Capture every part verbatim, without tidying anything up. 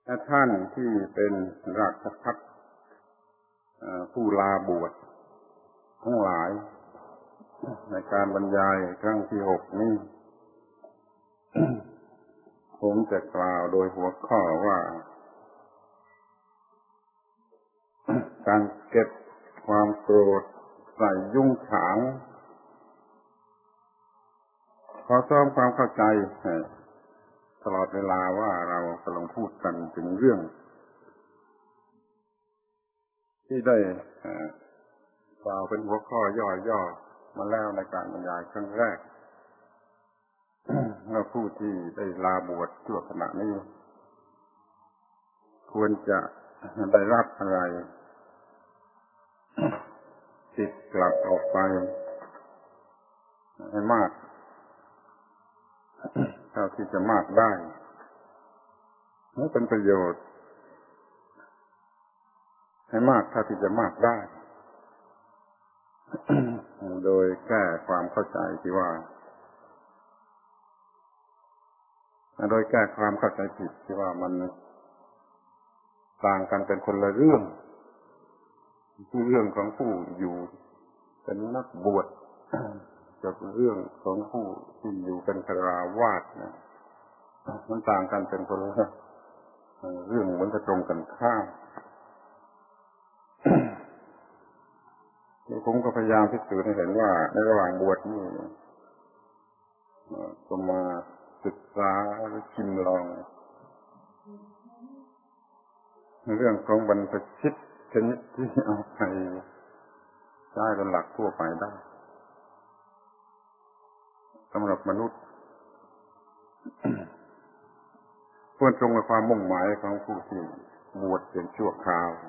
ท่านที่เป็นราชภัฏผู้ลาบวชทั้งหลายในการบรรยายครั้งที่หกนี้ ผมจะกล่าวโดยหัวข้อว่าการเก็บความโกรธใส่ยุ้งฉางขอซ้อมความเข้าใจตลอดเวลาว่าเรากำลังพูดกันถึงเรื่องที่ได้กล่าวเป็นหัวข้อย่อๆมาแล้วในการบรรยายครั้งแรกเมื่อผู้ที่ได้ลาบวชชั่วขณะนี้ควรจะได้รับอะไรติดกลับออกไปให้มากเท่าที่จะมากได้และเป็นประโยชน์ให้มากเท่าที่จะมากได้ โดยแก้ความเข้าใจที่ว่าโดยแก้ความเข้าใจผิดที่ว่ามันต่างกันเป็นคนละเรื่องคือเรื่องของผู้อยู่เป็นนักบวชกับเรื่องของผู้ที่อยู่เป็นฆราวาสนะมันต่างกันเป็นคนละเรื่องมันจะตรงกันข้ามผมก็พยายามพิสูจน์ให้เห็นว่าในระหว่างบวชนี่ก็มาศึกษาหรือชิมลองเรื่องของบรรพชิตชนิดที่เอาไปใช้เป็นหลักทั่วไปได้สำหรับมนุษย์ควรตรงกับความมุ่งหมายของผู้ที่บวชเป็นชั่วคราว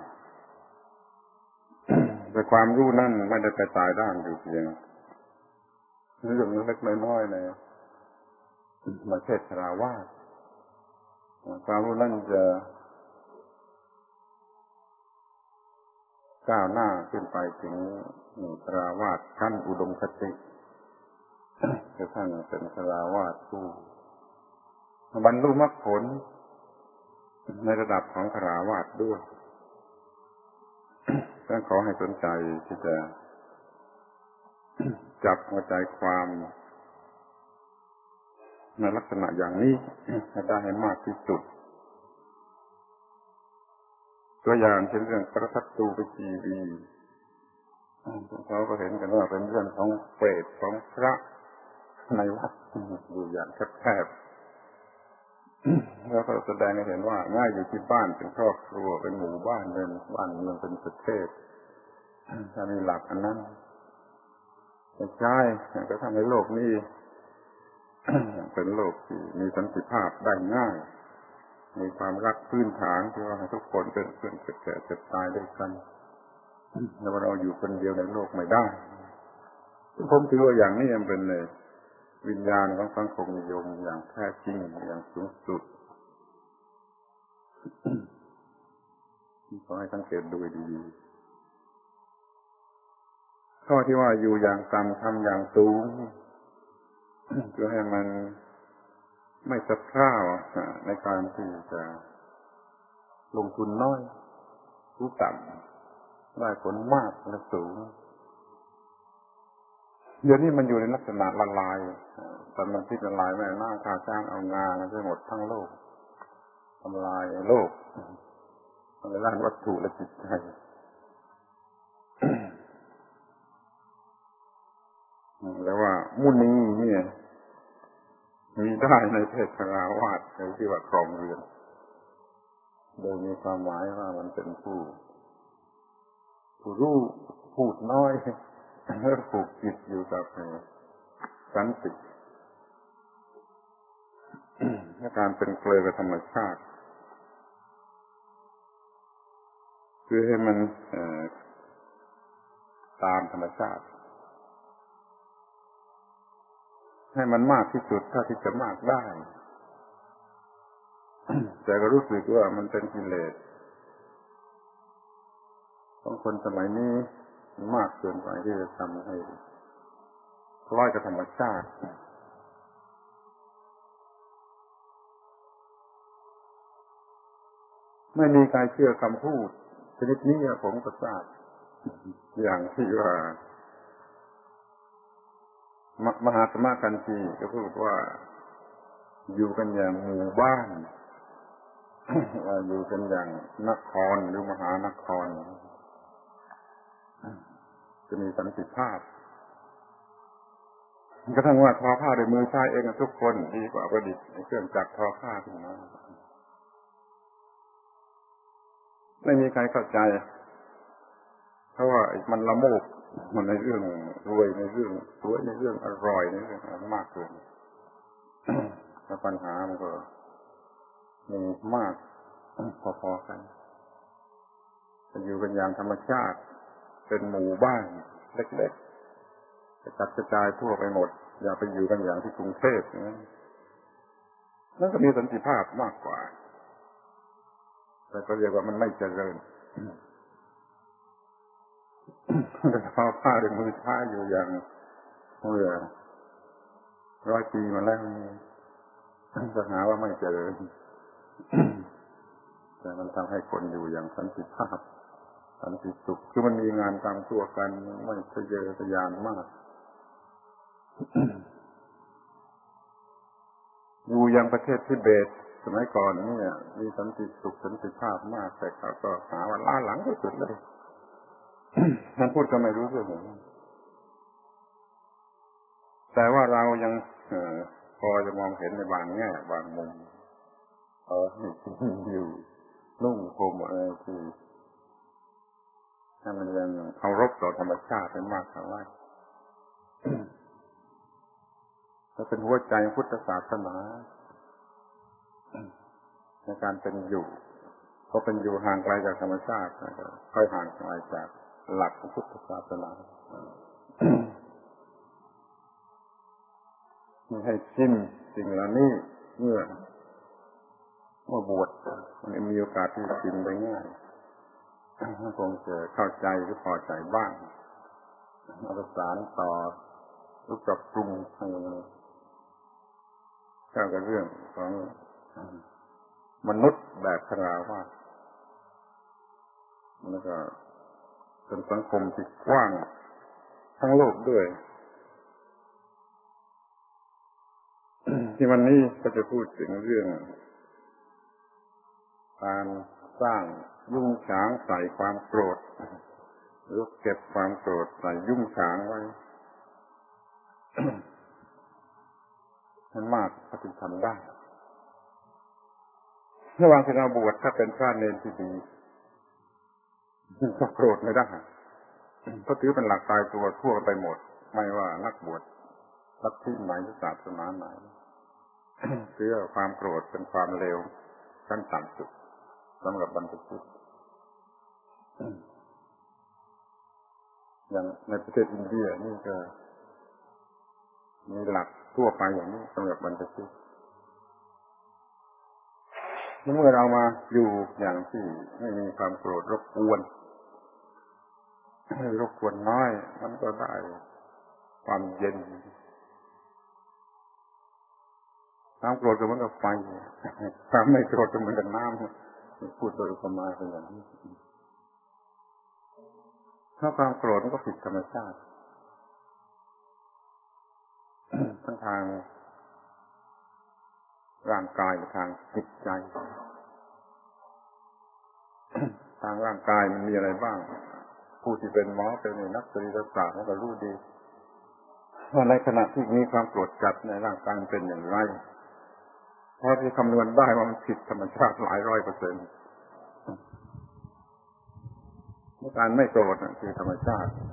แต่ความรู้นั่นไม่ได้ไปตายด้านอยู่เพียงเรื่องเล็กน้อยๆในประเทศฆราวาสความรู้นั่นจะก้าวหน้าขึ้นไปถึงฆราวาสขั้นอุดมคติจะท่านเป็นฆราวาสผู้บรรลุมรรคผลในระดับของฆราวาสด้วยท่านขอให้สนใจที่จะจับหัวใจความในลักษณะอย่างนี้ให้ได้ให้มากที่สุดตัวอย่างเช่นเรื่องพระทัตตูปจีวีเขาก็เห็นกันว่าเป็นเรื่องของเปรตของพระในวัดอยู่อย่างแคบๆแล้วก็แสดงให้เห็นว่าง่ายอยู่ที่บ้านเป็นครอบครัวเป็นหมู่บ้านเป็นบ้านเมืองเป็นประเทศถ้ามีหลักอันนั้นใช่ก็ทำให้โลกนี้เป็นโลกที่มีสันติภาพได้ง่ายมีความรักพื้นฐานที่ว่าทุกคนเป็นเพื่อนเกิดแก่เจ็บตายด้วยกันแล้วเราอยู่คนเดียวในโลกไม่ได้ผมถือว่าอย่างนี้มันเป็นวิญญาณของสังคมนิยมอย่างแท้จริงอย่างสูงสุดขอให้สังเกตดูดีๆข้อที่ว่าอยู่อย่างต่ำทำอย่างสูงเพื่อให้มันไม่สะพร่าวในการที่จะลงทุนน้อยรู้ต่ำได้ผลมากและสูงเดี๋ยวนี้มันอยู่ในลักษณะละลายแต่มันที่ละลายแม่หน้าข้าจ้างเอางานไปหมดทั้งโลกทำลายโลกในด้านวัตถุและจิตใจแล้วว่ามุนีเนี่ยมีได้ในเพศฆราวาสในที่ว่าครองเรือนโดยมีความหมายว่ามันเป็นผู้ผู้รู้พูดน้อยและผูกจิตอยู่กับสันติและการเป็นเกลือกับธรรมชาติคือให้มันตามธรรมชาติให้มันมากที่สุดเท่าที่จะมากได้แต่ก็รู้สึกว่ามันเป็นกิเลสของคนสมัยนี้มากเกินไปที่จะทำให้คล้อยกับธรรมชาติไม่มีใครเชื่อคำพูดชนิดนี้ผมก็ทราบอย่างที่ว่ามหาสมะกันทีก็พูดว่าอยู่กันอย่างหมู่บ้านอยู่กันอย่างนครหรือมหานครจะมีสันติภาพกระทั่งว่าทอผ้าด้วยมือใช้เองทุกคนดีกว่าประดิษฐ์เครื่องจักรทอผ้าขึ้นมาไม่มีใครเข้าใจเพราะว่ามันละโมบมันในเรื่องรวยในเรื่องสวยในเรื่องอร่อยในเรื่องมากเกินแล้วปัญหามันก็มีมากพอๆกันจะอยู่กันอย่างธรรมชาติเป็นหมู่บ้านเล็กๆจะกระจายทั่วไปหมดอย่าไปอยู่กันอย่างที่กรุงเทพนะนั่นก็มีสันติภาพมากกว่าแต่ก็เรียกว่ามันไม่เจริญแต่พอผ้าด้วยมือใช้อยู่อย่างเมื่อร้อยปีมาแล้วจะหาว่าไม่เจริญแต่มันทำให้คนอยู่อย่างสันติภาพสันติสุขคือมันมีงานตามตัวกันไม่ทะเยอทะยานมากอยู่อย่างประเทศทิเบตสมัยก่อนนี่มีสันติสุขสันติภาพมากแต่เขาก็หาว่าล้าหลังที่สุดเลยท่านพูดก็ไม่รู้เรื่องแต่ว่าเรายังพอจะมองเห็นในบางแง่บางมุมเอออยู่นุ่งห่มอะไรที่ให้มันยังเคารพต่อธรรมชาติเป็นมากเท่าไหร่และเป็นหัวใจพุทธศาสนาในการเป็นอยู่เพราะเป็นอยู่ห่างไกลจากธรรมชาติค่อยห่างไกลจากหลักของพุทธศาสนาไม่ให้ชินสิ่งเหล่านี้เมื่อเมื่อบวชมันมีโอกาสที่ชินได้ง่ายคงจะเข้าใจหรือพอใจบ้างประสานต่อรู้จักปรุงให้เข้ากับเรื่องของมนุษย์แบบคารวะแล้วก็เป็นสังคมที่กว้างทั้งโลกด้วยที่วันนี้ก็จะพูดถึงเรื่องการสร้างยุ่งฉางใส่ความโกรธหรือเก็บความโกรธใส่ยุ่งฉางไว้ให้มากปฏิทำได้ระหว่างที่เราบวชถ้าเป็นพระเนรที่ดีก็โกรธไม่ได้ก็ถือเป็นหลักตายตัวทั่วไปหมดไม่ว่านักบวชลัทธิไหนหรือศาสนาไหนเชื่อความโกรธเป็นความเลวขั้นต่ำสุดสำหรับบรรพชิตอย่างในประเทศอินเดียนี่ก็มีหลักทั่วไปอย่างนี้สำหรับบรรพชิตเมื่อเรามาอยู่อย่างที่ไม่มีความโกรธรบกวนให้รบกวนน้อยมันก็ได้ความเย็นความโกรธก็เหมือนกับไฟความไม่โกรธก็เหมือนกับน้ำพูดโดยอุปมาเป็นอย่างนี้ถ้าความโกรธมันก็ผิดธรรมชาติทั้งทางร่างกายและทางจิตใจทางร่างกายมันมีอะไรบ้างผู้ที่เป็นหมอเป็นนักสรีรศาสตร์เขาก็รู้ดีว่าในขณะที่มีความโกรธจัดในร่างกายเป็นอย่างไรเพราะที่คำนวณได้ว่ามันผิดธรรมชาติหลายร้อยเปอร์เซ็นต์การไม่โกรธนั่นคือธรรมชาติ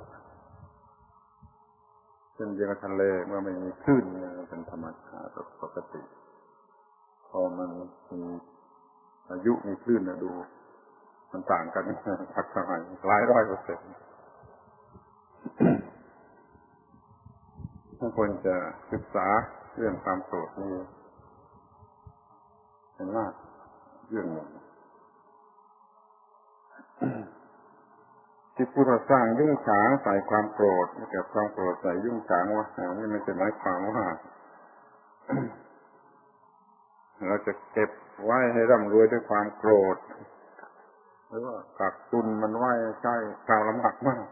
เช่นเดียวกับทะเลเมื่อไม่มีคลื่นเป็นธรรมชาติปกติพอมันมีพายุมีคลื่นนะดูมันต่างกันพักเท่าไหร่หลายร้อยเปอร์เซ็นต์ทุกคนจะศึกษาเรื่องความโกรธนี่เป็นมากเรื่องหนึ่งที่พูดว่าสร้างยุ่งฉางใส่ความโกรธเก็บความโกรธใส่ยุ่งฉางว่านี่ไม่ใช่หมายความว่าเราจะเก็บไว้ให้ร่ำรวยด้วยความโกรธหรือว่ากักตุนมันไว้ใช้คราวลำบากมาก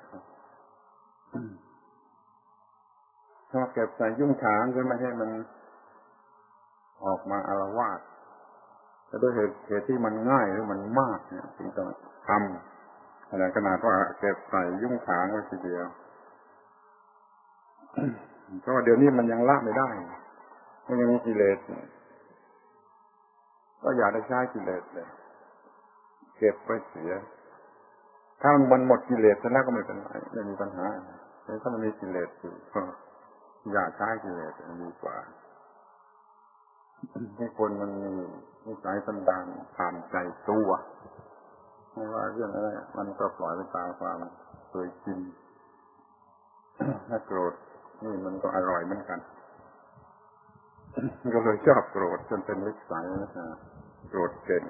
ถ้าเก็บใส่ยุ่งฉางก็ไม่ให้มันออกมาอาละวาดแต่ด้วยเหตุเหตุที่มันง่ายหรือมันมากเนี่ยจึงต้องทำอะไรขนาดว่าเก็บใส่ยุ่งฉางไว้ทีเดียวเพราะว่าเดี๋ยวนี้มันยังละไม่ได้มันยังมีกิเลสก็อย่าได้ใช้กิเลสเลยเก็บไว้เสียถ้ามันหมดกิเลสแล้วก็ไม่เป็นไรไม่มีปัญหาแต่ถ้ามันมีกิเลสอยู่ก็อย่าใช้กิเลสดีกว่าให้คนมันมีนิสัยสันดานตามใจตัวไม่ว่าเรื่องอะไรมันก็ปล่อยไปตามความเคยชินถ้าโกรธนี่มันก็อร่อยเหมือนกันก็เลยชอบโกรธจนเป็นนิสัยนะโกรธเก่ง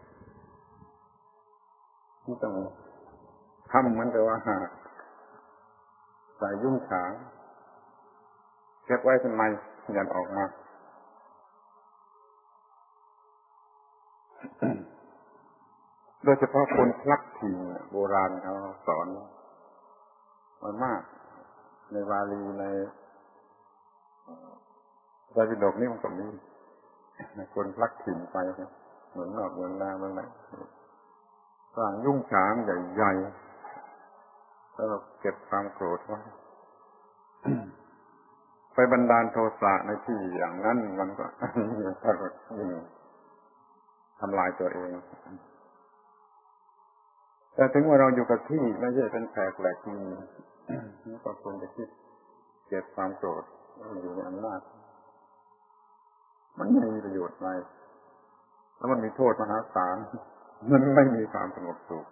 ที่ต้องทำเหมือนกับว่าใส่ยุ่งฉางเก็บไว้ทำไมอย่าออกมาโดยเฉพาะคนพลักถิ่นโบราณเขาสอนมามากในวาลีในไตรปิฎกนี่มันก็มีคนพลักถิ่นไปเหมือนนอกเหมือนนาเมืองไหนสร้างยุ่งฉางใหญ่ๆแล้วเก็บความโกรธไว้ไปบันดาลโทสะในที่อย่างนั้นมันก็ยิ่งทำลายตัวเองแต่ถึงว่าเราอยู่กับที่ไม่ใช่เป็นแขกแหลกนี่นี่ก็ควรจะคิดเก็บความโกรธอยู่ในอำนาจมันไม่มีประโยชน์อะไรแล้วมันมีโทษมหาศาลมันไม่มีความสงบสุข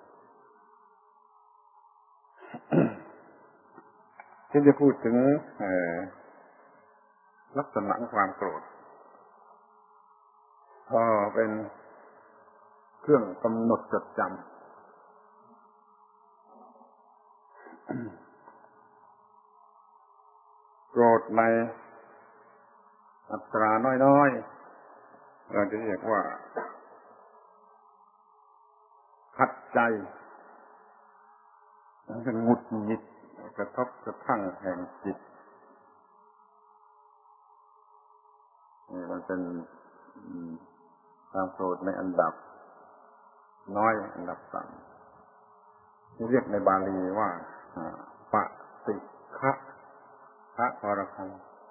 ที่จะพูดถึงลักษณะของความโกรธพอเป็นเครื่องกำหนดจดจำโกรธในอัตราน้อยๆเราจะเรียกว่าขัดใจเป็นหงุดหงิดกระทบกระทั่งแห่งจิตนี่มันเป็นความโกรธในอันดับน้อยอันดับต่ำที่เรียกในบาลีว่าปฏิฆะพระพรคัง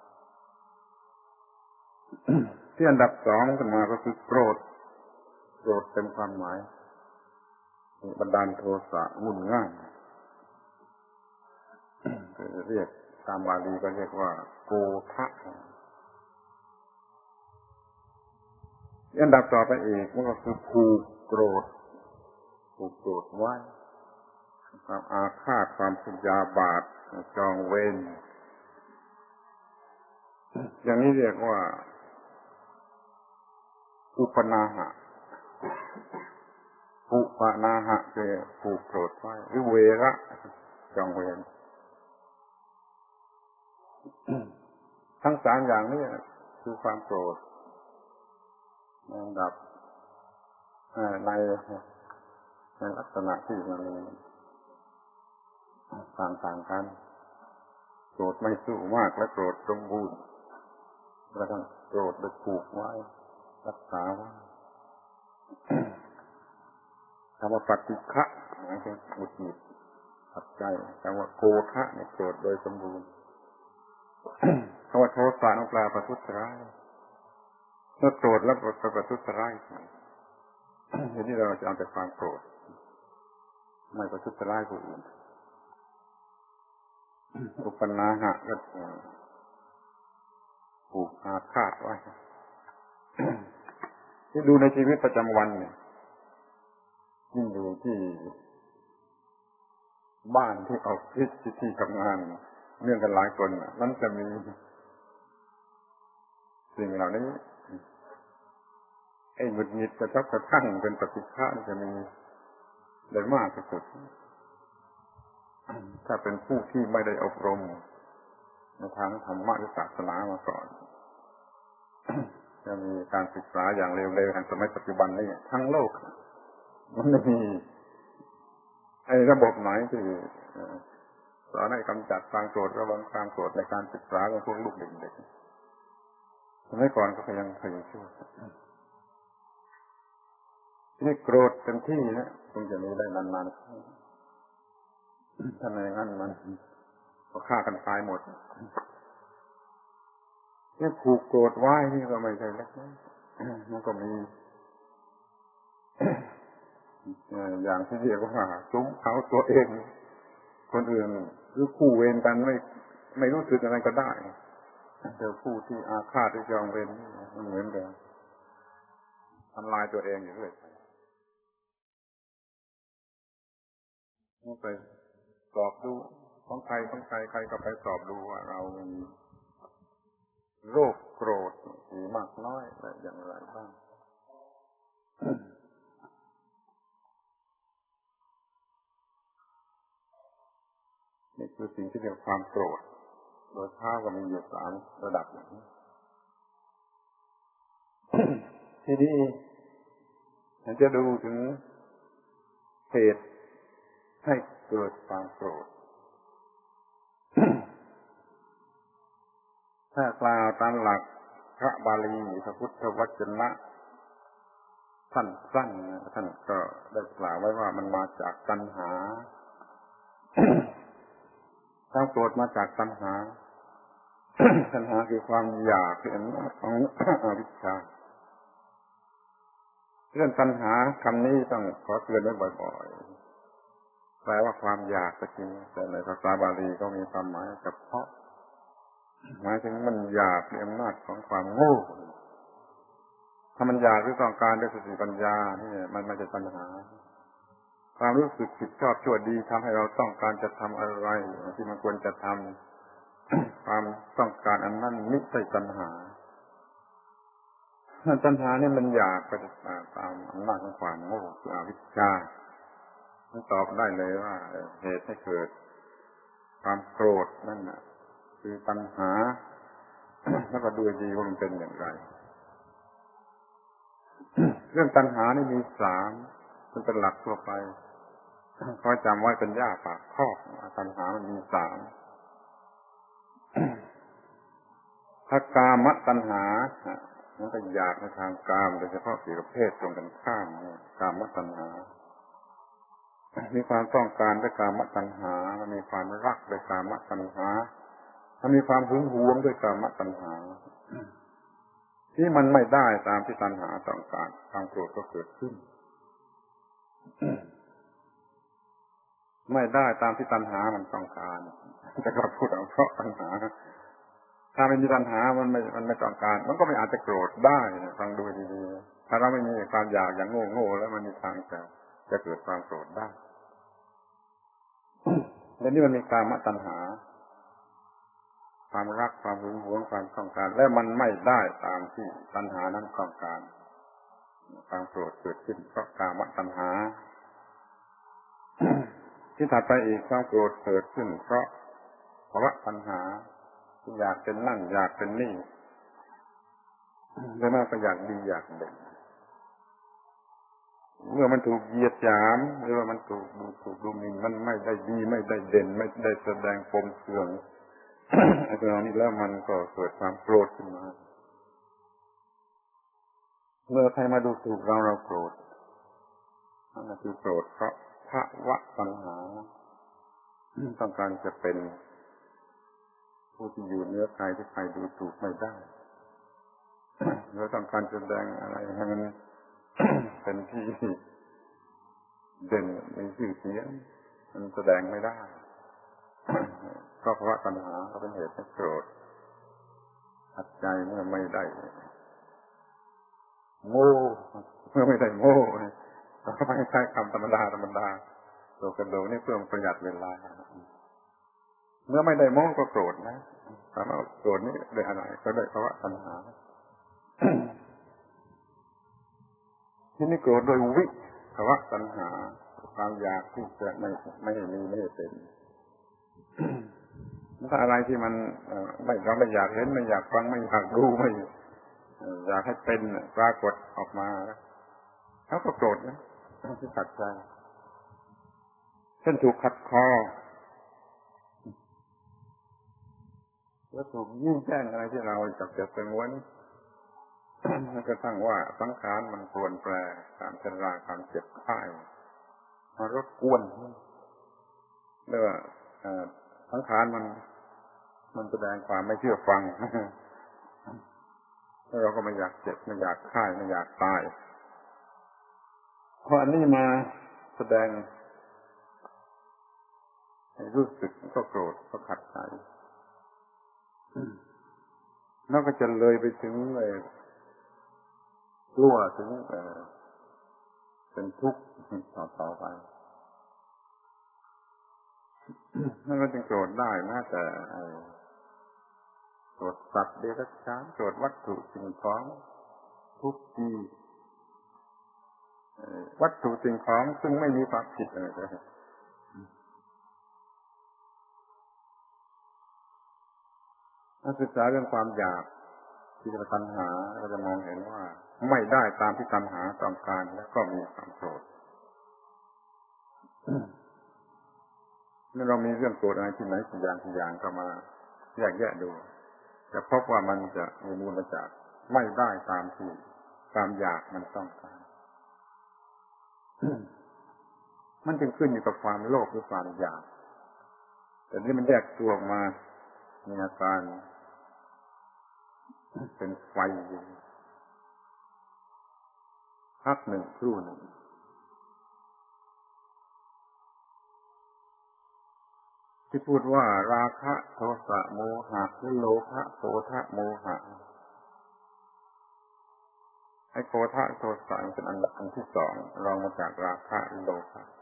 ที่อันดับสองขึ้นมาก็คือโกรธโกรธเต็มความหมายบันดาลโทสะงุ่นง่านเรียกตามบาลีก็เรียกว่าโกทะอันดับต่อไปอีกมันก็คือผูกโกรธผูกโกรธไว้ความอาฆาตความพยาบาทจองเวรอย่างนี้เรียกว่าอุปนาหะอุปนาหะคือผูกโกรธไว้หรือเวระจองเวรทั้งสามอย่างนี้คือความโกรธในอันดับในในลักษณะที่มันต่างๆกันโกรธไม่สู้มากและโกรธสมบูรณ์แล้วก็โกรธโดยผูกไว้รักษาไว้คำว่าปฏิฆะหมายถึงหงุดหงิดขัดใจคำว่าโกทะเนี่ยโกรธโดยสมบูรณ์คำว่าโทสะนั่นแปลประทุษร้ายเมื่อโกรธแล้วก็ประทุษร้ายทีนี้เราจะเอาแต่ความโกรธไม่ประทุษร้ายผู้อื่นอุปนาหะก็ผูกอาฆาตไว้ที่ดูในชีวิตประจำวันเนี่ยยิ่งดูที่บ้านที่ออฟฟิศที่ทำงานเนื่องกันหลายคนมันจะมีสิ่งเหล่านี้ไอ้หงุดหงิดกระทบกระทั่งเป็นปฏิฆะจะมีได้มากที่สุดถ้าเป็นผู้ที่ไม่ได้อบรมในทางธรรมะหรือศาสนามาก่อนจะมีการศึกษาอย่างเร็วๆในสมัยปัจจุบันนี้ทั้งโลกมันไม่มีไอ้ระบบไหนที่สอนให้กำจัดความโกรธระวังความโกรธในการศึกษาของพวกลูกเด็กๆสมัยก่อนก็ยังเคยช่วยนี่โกรธเต็มที่นะคงจะมีได้นานๆถ้าไม่อย่างนั้นมันก็ฆ่ากันตายหมดนี่ผูกโกรธไว้นี่ก็ไม่ใช่เล็กน้อยมันก็มีอย่างที่เรียกว่าซุ้มเอาตัวเองคนอื่นหรือคู่เวรกันไม่ไม่รู้สึกอะไรก็ได้แต่ผู้ที่อาฆาตที่จองเวรมันเหมือนกันทำลายตัวเองอยู่เรื่อยไปสอบดูของใครของใครใครก็ไปสอบดูว่าเรามีโรคโกรธมีมากน้อยอะไรอย่างไรบ้างนี่คือสิ่งที่เรียกความโกรธโดยท้าก็มีอยู่สามระดับอย่างนี้ทีนี้เราจะดูถึงเหตุให้เกิดความโกรธถ้ากล่าวตามหลักพระบาลีพระพุทธวจนะสั้นๆท่านก็ได้กล่าวไว้ว่ามันมาจากตัณหาความโกรธมาจากตัณหาตัณหาคือความอยากเป็นของอวิชชาเรื่องตัณหาคำนี้ต้องขอเตือนไว้บ่อยๆแปลว่าความอยากก็จริงแต่ในภาษาบาลีก็มีความหมายเฉพาะหมายถึงมันอยากในอำนาจของความโง่ถ้ามันอยากหรือต้องการด้วยสติปัญญานี่มันไม่ใช่ตัณหาความรู้สึกผิดชอบชั่วดีทำให้เราต้องการจะทำอะไรที่มันควรจะทำความต้องการอันนั้นไม่ใช่ตัณหาตัณหานี่มันอยากไปตามอำนาจของความโง่คืออวิชชาตอบได้เลยว่าเหตุให้เกิดความโกรธนั่นน่ะคือตัณหาแล้วก็ดูดีว่ามันเป็นอย่างไรเรื่องตัณหานี่มีสามมันเป็นหลักทั่วไปขอจำไว้เป็นย่าปากคอกตัณหามันมีสามถ้ากามตัณหามันก็อยากในทางกามโดยเฉพาะเกี่ยวกับเพศตรงกันข้ามกามตัณหามีความต้องการด้วยกามตัณหามันมีความรักด้วยกามตัณหามันมีความหึงหวงด้วยกามตัณหาที่มันไม่ได้ตามที่ตัณหาต้องการความโกรธก็เกิดขึ้นไม่ได้ตามที่ตัณหามันต้องการแต่ก็พูดเอาเพราะตัณหาถ้าไม่มีตัณหามันไม่มันไม่ต้องการมันก็ไม่อาจจะโกรธได้ฟังดูดีๆถ้าเราไม่มีความอยากอย่างโง่ๆแล้วมันมีทางจะจะเกิดความโกรธได้และนี่มันมีกามตัณหาความรักความหึงหวงความต้องการและมันไม่ได้ตามที่ตัณหานั้นต้องการความโกรธเกิดขึ้นเพราะกามตัณหาที่ถัดไปอีกความโกรธเกิดขึ้นเพราะภาวะตัณหาอยากเป็นนั่นอยากเป็นนี่แล้วมันก็อยากดีอยากเด่นเมื่อมันถูกเหยียดหยามหรือว่ามันถูกดูถูกดูหมิ่นมันไม่ได้ดีไม่ได้เด่นไม่ได้แสดงปมเสื่อมไอ้ตัวนี้แล้วมันก็เกิดความโกรธขึ้นมาเมื่อใครมาดูถูกเราเราโกรธนั่นคือโกรธเพราะภาวะตัณหาต้องการจะเป็นผู้ที่อยู่เหนือใครที่ใครดูถูกไม่ได้เราต้องการแสดงอะไรให้มันเป็นที่เด่นมีชื่อเสียงมันแสดงไม่ได้เพราะภาวะตัณหาก็เป็นเหตุให้โกรธขัดใจเมื่อไม่ได้โง่เมื่อไม่ได้โง่เราไม่ใช้คำธรรมดาธรรมดาโดกันโดนี่เพื่อประหยัดเวลาเมื่อไม่ได้โง่ก็โกรธนะถามว่าโกรธนี่ได้อะไรก็ได้ภาวะตัณหาที่นี่โกรธโดยวิภาวะตัณหาความอยากที่จะไม่ไม่ให้มีไม่ให้เป็นถ้าอะไรที่มันไม่เราไม่อยากเห็นไม่อยากฟังไม่อยากรู้ไม่อยากให้เป็นปรากฏออกมาเขาก็โกรธนะที่ขัดใจเช่นถูกขัดคอแล้วถูกยิ่งแจ้งอะไรที่เราจับจับเป็นวันกระทั่งว่าสังขารมันปรวนแปรการชราการเจ็บไข้มารบกวนเรียกว่าสังขารมันมันแสดงความไม่เชื่อฟังแล้วเราก็ไม่อยากเจ็บไม่อยากไข้ไม่อยากตายเพราะอันนี้มาแสดงให้รู้สึกก็โกรธก็ขัดใจแล้วก็จะเลยไปถึงเลยกลัวถึงเอ่อเป็นทุกข์ต่อไปนั่นก็จึงโกรธได้แม้แต่โกรธสัตว์เดรัจฉานโกรธวัตถุสิ่งของทุกทีวัตถุสิ่งของซึ่งไม่มีความผิดอะไรเลยถ้าศึกษาเรื่องความอยากที่จะตัณหาเราจะมองเห็นว่าไม่ได้ตามที่ตัณหาต้องการแล้วก็มีความโกรธเมื่อเรามีเรื่องโกรธอะไรที่ไหนกี่อย่างกี่อย่างก็มาแยกแยะดูจะพบว่ามันจะมีมูลมาจากไม่ได้ตามที่ความอยากมันต้องการมันจึงขึ้นอยู่กับความโลภหรือความอยากแต่นี่มันแยกตัวออกมามีอาการเป็นไฟพักหนึ่งครู่หนึ่งที่พูดว่าราคะโทสะโมหะหรือโลภะโกฏะโมหะไอ้โกฏะโทสะเป็นอันอันที่สองรองมาจากราคะโลภะ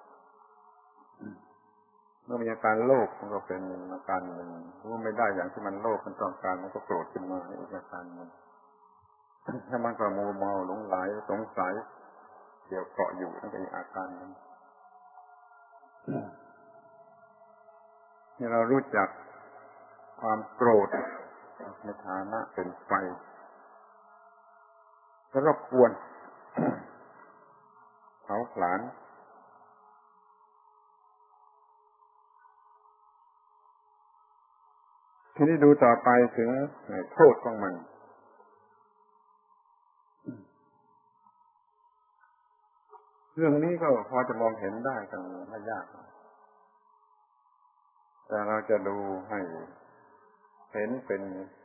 เมื่อมีอาการโลภมันก็เป็นอาการหนึ่งเมื่อไม่ได้อย่างที่มันโลภมันต้องการมันก็โกรธขึ้นมาอีกอาการหนึ่งถ้ามันก็มัวเมาหลงไหลสงสัยเกี่ยวเกาะอยู่นั่นเป็นอาการหนึ่งที่เรารู้จักความโกรธในฐานะเป็นไฟแล้วรบกวนเผาผลาญทีนี้ดูต่อไปถึงโทษของมันเรื่องนี้ก็พอจะมองเห็นได้กันไม่ยากแต่เราจะดูให้เห็นเป็น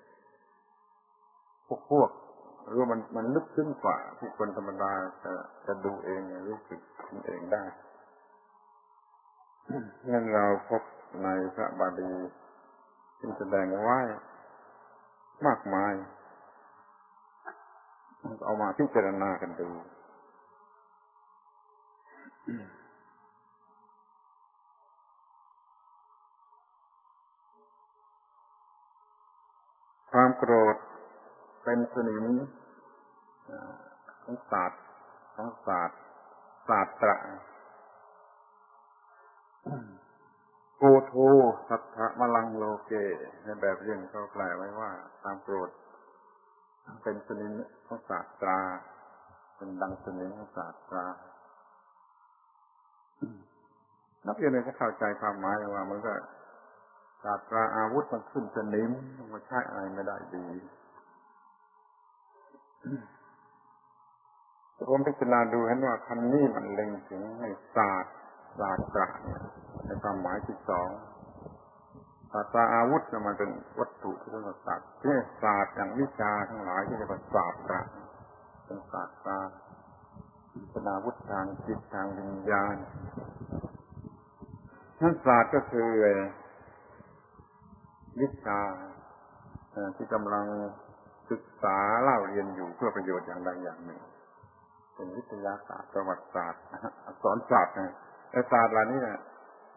พวกพวกหรือมันมันลึกซึ้งกว่าที่คนธรรมดาจะจะดูเองรู้สึกเองได้งั้นเราพบในพระบาลีที่แสดงไว้มากมายเอามาพิจารณากันดูความโกรธเป็นสนิมของศาสตร์ของศาสตร์ศาสตระโกโทสัทธะมลังโลเกในแบบเรื่องเขาแปลไว้ว่าความโกรธเป็นสนิมของศาสตราเป็นดังสนิมของศาสตรานักเรียนเนี่ยจะเข้าใจความหมายว่ามันก็ศาสตราอาวุธมันขึ้นสนิมมันใช้อะไรไม่ได้ดีผมพิจารณาดูเห็นว่าคำนี้มันเล็งถึงให้ศาสตร์ศาสตราเนี่ยในความหมายที่สองศาสตราอาวุธมันเป็นวัตถุที่เรียกว่าศาสตร์ที่ศาสตร์อย่างวิชาทั้งหลายที่เรียกว่าศาสตราเป็นศาสตราเป็นอาวุธทางจิตทางวิญญาณทั้งศาสตร์ก็คือวิชาที่กำลังศึกษาเล่าเรียนอยู่เพื่อประโยชน์อย่างใดอย่างหนึ่งเป็นวิทยาศาสตร์ประวัติศาสตร์อักษรศาสตร์นะไอ้ศาสตร์เหล่านี้เนี่ย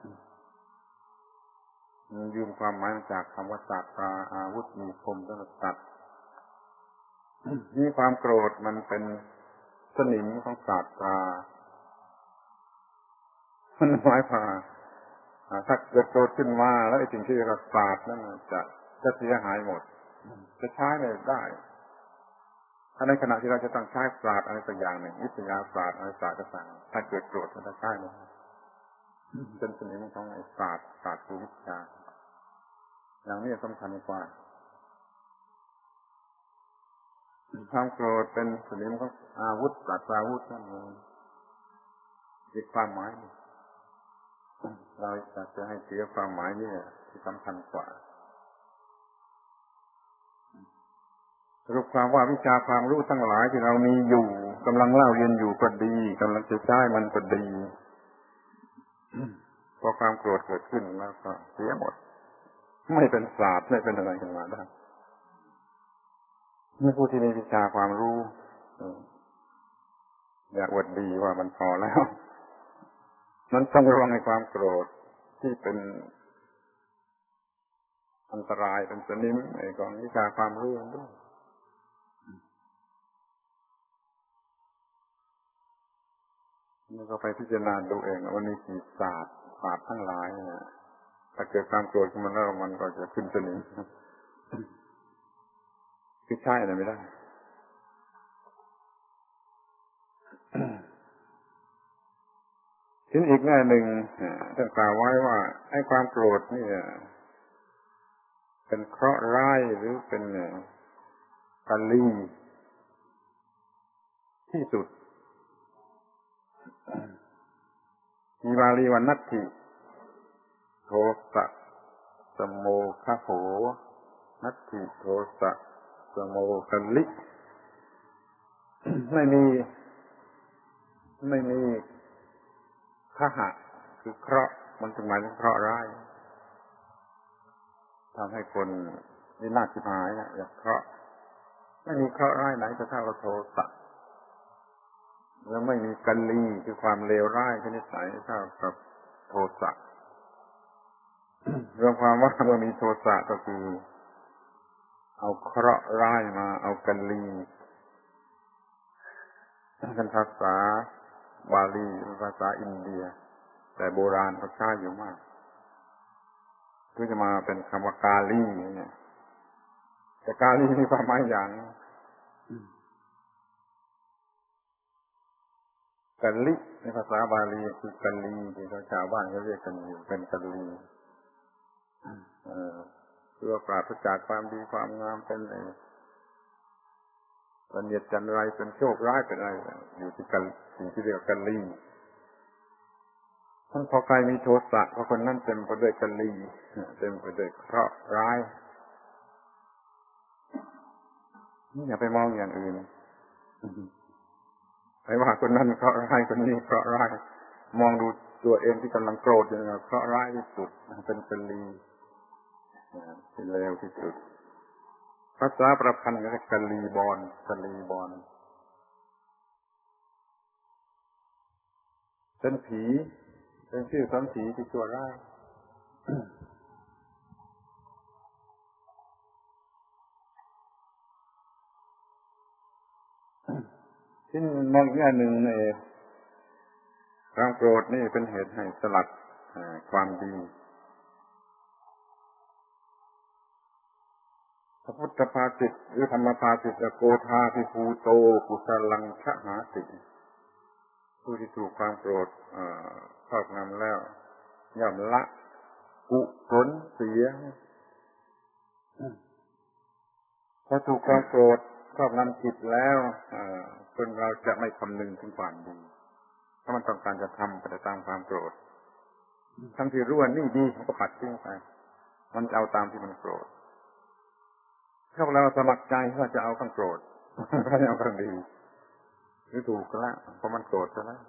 ยืมความหมายจากคำว่าศาสตราอาวุธมีคมสำหรับสัตว์นี่ความโกรธมันเป็นสนิมของศาสตรามันหมายความถ้าเกิดโกรธขึ้นมาแล้วไอ้สิ่งที่เรียกว่าศาสตร์นั่นจะจะเสียหายหมดจะใช้ไม่ได้ถ้าในขณะที่เราจะต้องใช้ศาสตร์อะไรสักอย่างหนึ่งวิทยาศาสตร์อะไรศาสตร์ต่างๆถ้าเกิดโกรธมันจะใช้ไม่ได้เป็นสนิมของไอ้ศาสตร์ศาสตร์วิชาอย่างนี้สำคัญกว่าความโกรธเป็นสนิมของอาวุธปราศอาวุธนั่นเองอีกความหมายเราจะจะให้เสียความหมายนี่ที่สำคัญกว่าสรุปความว่าวิชาความรู้ทั้งหลายที่เรามีอยู่กำลังเล่าเรียนอยู่ก็ดีกำลังจะใช้มันก็ดีพอความโกรธเกิดขึ้นแล้วก็เสียหมดไม่เป็นศาสตร์ไม่เป็นอะไรขึ้นมาได้เมื่อผู้ที่มีวิชาความรู้อยากอวดดีว่ามันพอแล้วนั้นต้องระวังในความโกรธที่เป็นอันตรายเป็นสนิมในของวิชาความรู้ด้วยนี่ก็ไปพิจารณาดูเองว่ามีกี่ศาสตร์ศาสตร์ทั้งหลายเนี่ยถ้าเกิดความโกรธขึ้นมาแล้วมันก็จะขึ้นสนิมคือใช่อะไรไม่ได้ทีนี้อีกแง่หนึ่งท่านกล่าวไว้ว่าไอ้ความโกรธนี่เป็นเคราะห์ร้ายหรือเป็นกาลีที่สุดมีบาลีว่านัตถิโทสะสโมคะโหนัตถิโทสะสโมคะลิไม่มีไม่มีขหะคือเคราะห์มันถึงหมายถึงเคราะห์ร้ายทำให้คนวินาศชิบหายนะอย่างเคราะห์ไม่มีเคราะห์ร้ายไหนจะเท่ากับโทสะแล้วไม่มีกัลลีคือความเลวร้ายชนิดไหนเท่ากับโทสะรวมความว่าเมื่อมีโทสะก็คือเอาเคราะห์ร้ายมาเอากัลลีเป็นภาษาบาลีเป็นภาษาอินเดียแต่โบราณเขาใช้อยู่มากก็จะมาเป็นคำว่ากาลีเนี่ยแต่กาลีมีความหมายอย่างกัลลิในภาษาบาลีคือกัลลีที่ชาวบ้านเขาเรียกกันอยู่เป็นกัลลีเอ่อเพื่อปราศจากความดีความงามเป็นไอ้เป็นเหยียดจันไรเป็นโชคร้ายเป็นอะไรอยู่ที่กันสิ่งที่เรียกกัลลีท่านพอใครมีโทสะเพราะคนนั้นเต็มไปด้วยกัลลีเต็มไปด้วยเคราะห์ร้ายอย่าไปมองอย่างอื่นไม่ว่าคนนั้นเคราะห์ร้ายคนนี้เคราะห์ร้ายมองดูตัวเองที่กำลังโกรธอยู่เคราะห์ร้ายที่สุดเป็นกัลลีที่เลวที่สุดภาษาประพันธ์เรียกกัลลีบอนกัลลีบอนเป็นผีเป็นชื่อของผีที่ชั่วร้ายที่มองอีกแง่หนึ่งในความโกรธนี่เป็นเหตุให้สลัดความดีพระพุทธภาษิตหรือธรรมภาษิตโกธาภิภูโตกุสลังชหาติผู้ที่ถูกความโกรธครอบงำแล้วย่อมละกุศลเสียถ้าถูกความโกรธครอบงำจิตแล้วคนเราจะไม่คำนึงถึงความดีถ้ามันต้องการจะทำไปตามความโกรธทั้งที่รู้ว่านี่ดีมันก็ปัดทิ้งไปมันจะเอาตามที่มันโกรธถ้าเราสมัครใจว่าจะเอาข้างโกรธก็จะเอาข้างดีหรือถูกก็แล้วเพราะมันโกรธก็แล้ว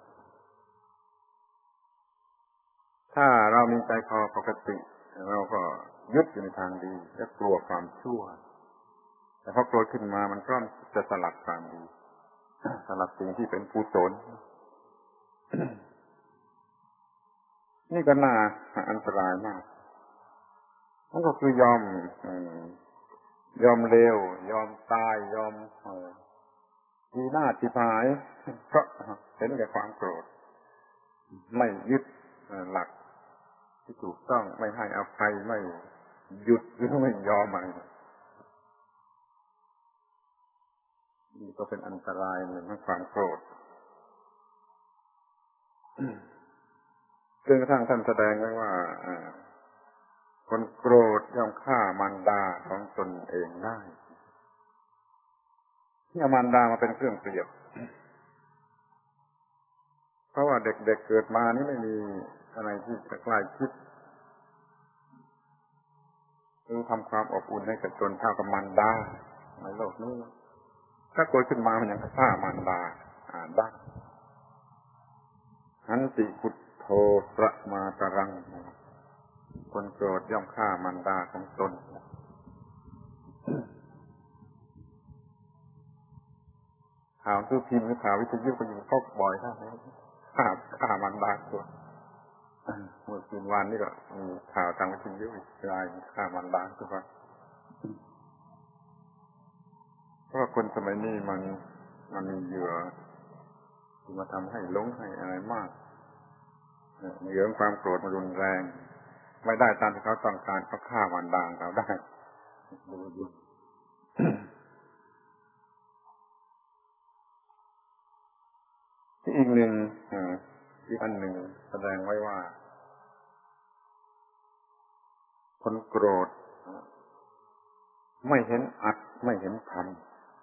ถ้าเรามีใจคอปกติเราก็ยึดอยู่ในทางดีและกลัวความชั่วแต่พอโกรธขึ้นมามันก็จะสลัดความดีสลัดสิ่งที่เป็นกุศลนี่ก็น่าอันตรายมากนั่นก็คือยอมยอมเลวยอมตายยอมมีหน้าที่หายเพราะเห็นแก่ความโกรธไม่ยึดหลักที่ถูกต้องไม่ให้อภัยไม่หยุดหรือไม่ยอมอะไรนี่ก็เป็นอันตรายหนึ่งของความโกรธจนกระทั่งท่านแสดงไว้ว่าคนโกรธย่อมฆ่ามารดาของตนเองได้ที่เอามารดามาเป็นเครื่องเปรียบเพราะว่าเด็กๆ เเกิดมานี่ไม่มีอะไรที่จะใกล้ชิดหรือทำความอบอุ่นให้กับตนเท่ากับมารดาในโลกนี้ถ้าโกรธขึ้นมามันยังฆ่ามารดาอ่านได้หันติพุทโธประมาตรังคนโกรธย่อมฆ่ามารดาของตนข่าวซื้อพิมพ์หรือข่าววิทยุก็ยิ่งพบบ่อยเท่านี้ฆ่าฆ่ามารดาตัวเมื่อคืนวานนี้ก็มีข่าวทางวิทยุอีกรายฆ่ามารดาทุกวันเพราะคนสมัยนี้มันมันมีเหยื่อที่มาทำให้หลงให้อะไรมากเหยื่อความโกรธมันรุนแรงไม่ได้ตามที่เขาต้องการเขาฆ่ามารดาเขาได้ดูที่อีกหนึ่งอีกอันหนึ่งแสดงไว้ว่าคนโกรธไม่เห็นอัตไม่เห็นธรรม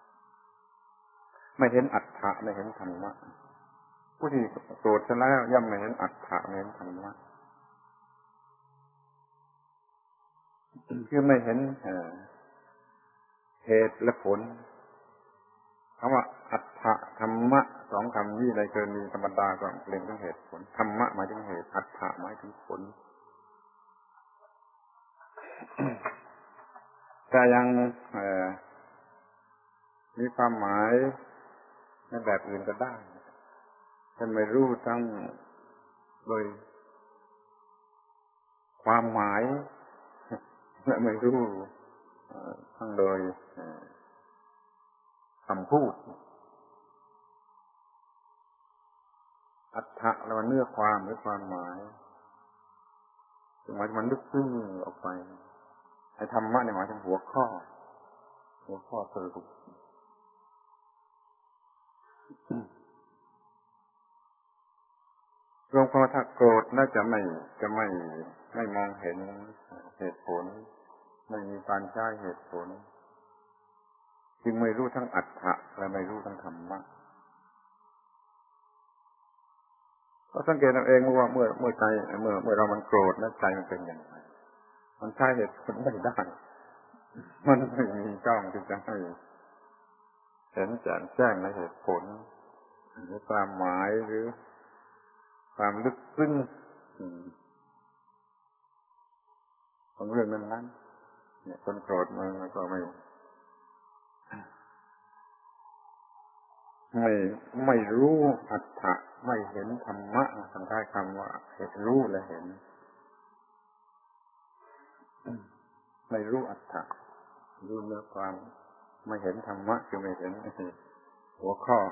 ไม่เห็นอัตถะไม่เห็นธรรมะผู้ที่โกรธซะแล้วย่อมไม่เห็นอัตถะไม่เห็นธรรมะคือไม่เห็นเหตุและผลคำว่าอัตถะธรรมะสองคำนี้ในกรณีธรรมดาก็เรียนถึงเหตุผลธรรมะหมายถึงเหตุอัตถะหมายถึงผลแต่ยังมีความหมายในแบบอื่นก็ได้ท่านไม่รู้ทั้งโดยความหมายและไม่รู้ทั้งโดยคำพูดอัตถะแล้วเนื้อความหรือความหมายหมายถึงมันลึกซึ้งออกไปไอ้ธรรมะเนี่ยหมายถึงหัวข้อหัวข้อสรุปรวมความว่าถ้าโกรธน่าจะไม่จะไม่ไม่มองเห็นเหตุผลไม่มีการใช้เหตุผลจึงไม่รู้ทั้งอัตถะและไม่รู้ทั้งธรรมะก็สังเกตเอาเองว่าเมื่อเมื่อใจเมื่อเมื่อเรามันโกรธแล้วใจมันเป็นอย่างไรมันใช้เหตุผลไม่ได้มันไม่มีช่องที่จะให้เห็นแจ่มแจ้งในเหตุผลหรือความหมายหรือความลึกซึ้งของเรื่องนั้นๆเนี่ยคนโกรธมันก็ไม่ไม่ไม่รู้อัตถะไม่เห็นธรรมะทางใต้คำว่าเห็นรู้และเห็นไม่รู้อัตถะรู้เนื้อความไม่เห็นธรรมะคือไม่เห็นหัวข้อ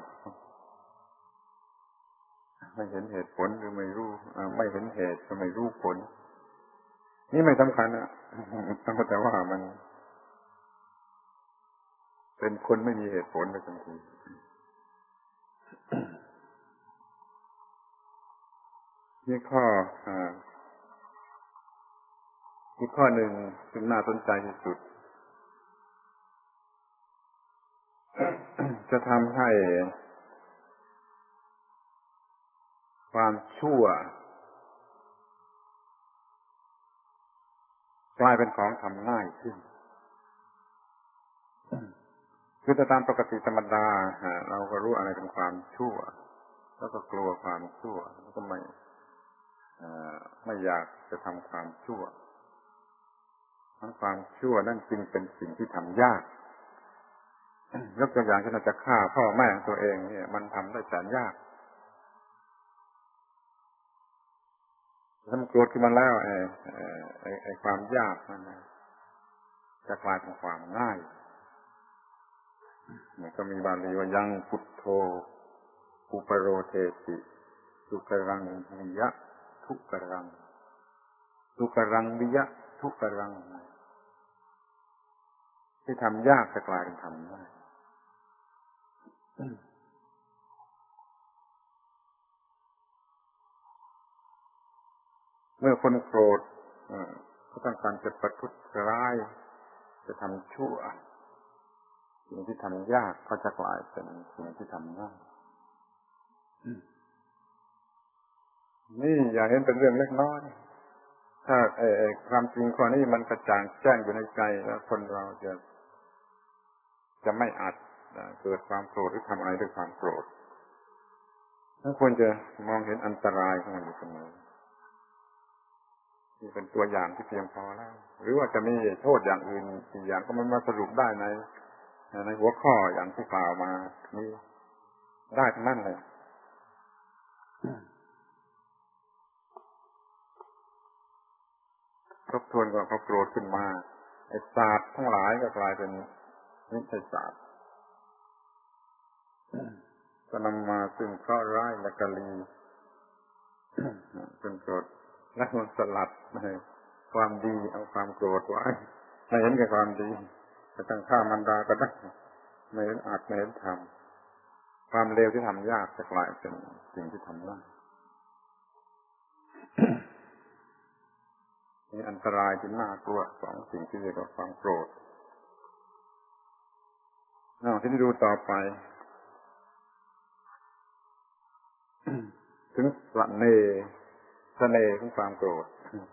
ไม่เห็นเหตุผลคือไม่รู้ไม่เห็นเหตุก็ไม่รู้ผลนี่ไม่สำคัญนะแต่ว่ามันเป็นคนไม่มีเหตุผลไปทันทีนี่ข้ออีกข้อหนึ่งซึ่งน่าสนใจที่สุดจะทำให้ความชั่วกลายเป็นของทำง่ายขึ้นคือตามปกติธรรมดาเราก็รู้อะไรเป็นความชั่วแล้วก็กลัวความชั่วแล้วก็ไม่ไม่อยากจะทำความชั่วทั้งความชั่วนั่นจึงเป็นสิ่งที่ทำยากยกตัวอย่างเช่นเราจะฆ่าพ่อแม่ของตัวเองเนี่ยมันทำได้แสนยากถ้ามันโกรธขึ้นมาแล้วไอ้ไอ้ไอ้ความยากนั่นจะกลายเป็นความง่ายมันก็มีบาลีว่ายังพุทโธอุปโรเทติสุกรังวิยะทุกรังสุกรังวิยะทุกรังที่ทำยากจะกลายเป็นทำง่ายมื่อคนโกรธเขาต้องการจะประทุษร้ายจะทำชั่วสิ่งที่ทำยากก็จะกลายเป็นสิ่งที่ทำง่ายนี่อย่าเห็นเป็นเรื่องเล็กน้อยถ้าไอ้ไอ้ความจริงข้อนี้มันกระจ่างแจ้งอยู่ในใจแล้วคนเราจะจะไม่อาจเกิดความโกรธหรือทำอะไรด้วยความโกรธทั้งควรจะมองเห็นอันตรายของมันอยู่เสมอนี่เป็นตัวอย่างที่เพียงพอแล้วหรือว่าจะมีโทษอย่างอื่นอีกอย่างก็มันมาสรุปได้ในในหัวข้ออย่างที่กล่าวมานี่ได้ทั้งนั้นเลยทบทวนก่อนเขาโกรธขึ้นมาไอ้ศาสตร์ทั้งหลายก็กลายเป็นนิสัยศาสตร์ก็นำมาซึ่งข้อร้ายและกะลีเป็นโกรธและมันสลัดในความดีเอาความโกรธไว้ไม่เห็นแก่ความดีจะตั้งฆ่ามันดาก็ได้ไม่เห็นอาจไม่เห็นทำความเลวที่ทำยากจะกลายเป็นสิ่งที่ทำง่ายนี่อันตรายที่น่ากลัวของสิ่งที่เรียกว่าความโกรธเอาที่ดูต่อไปถึงเสน่ห์เสน่ห์ของความโกรธ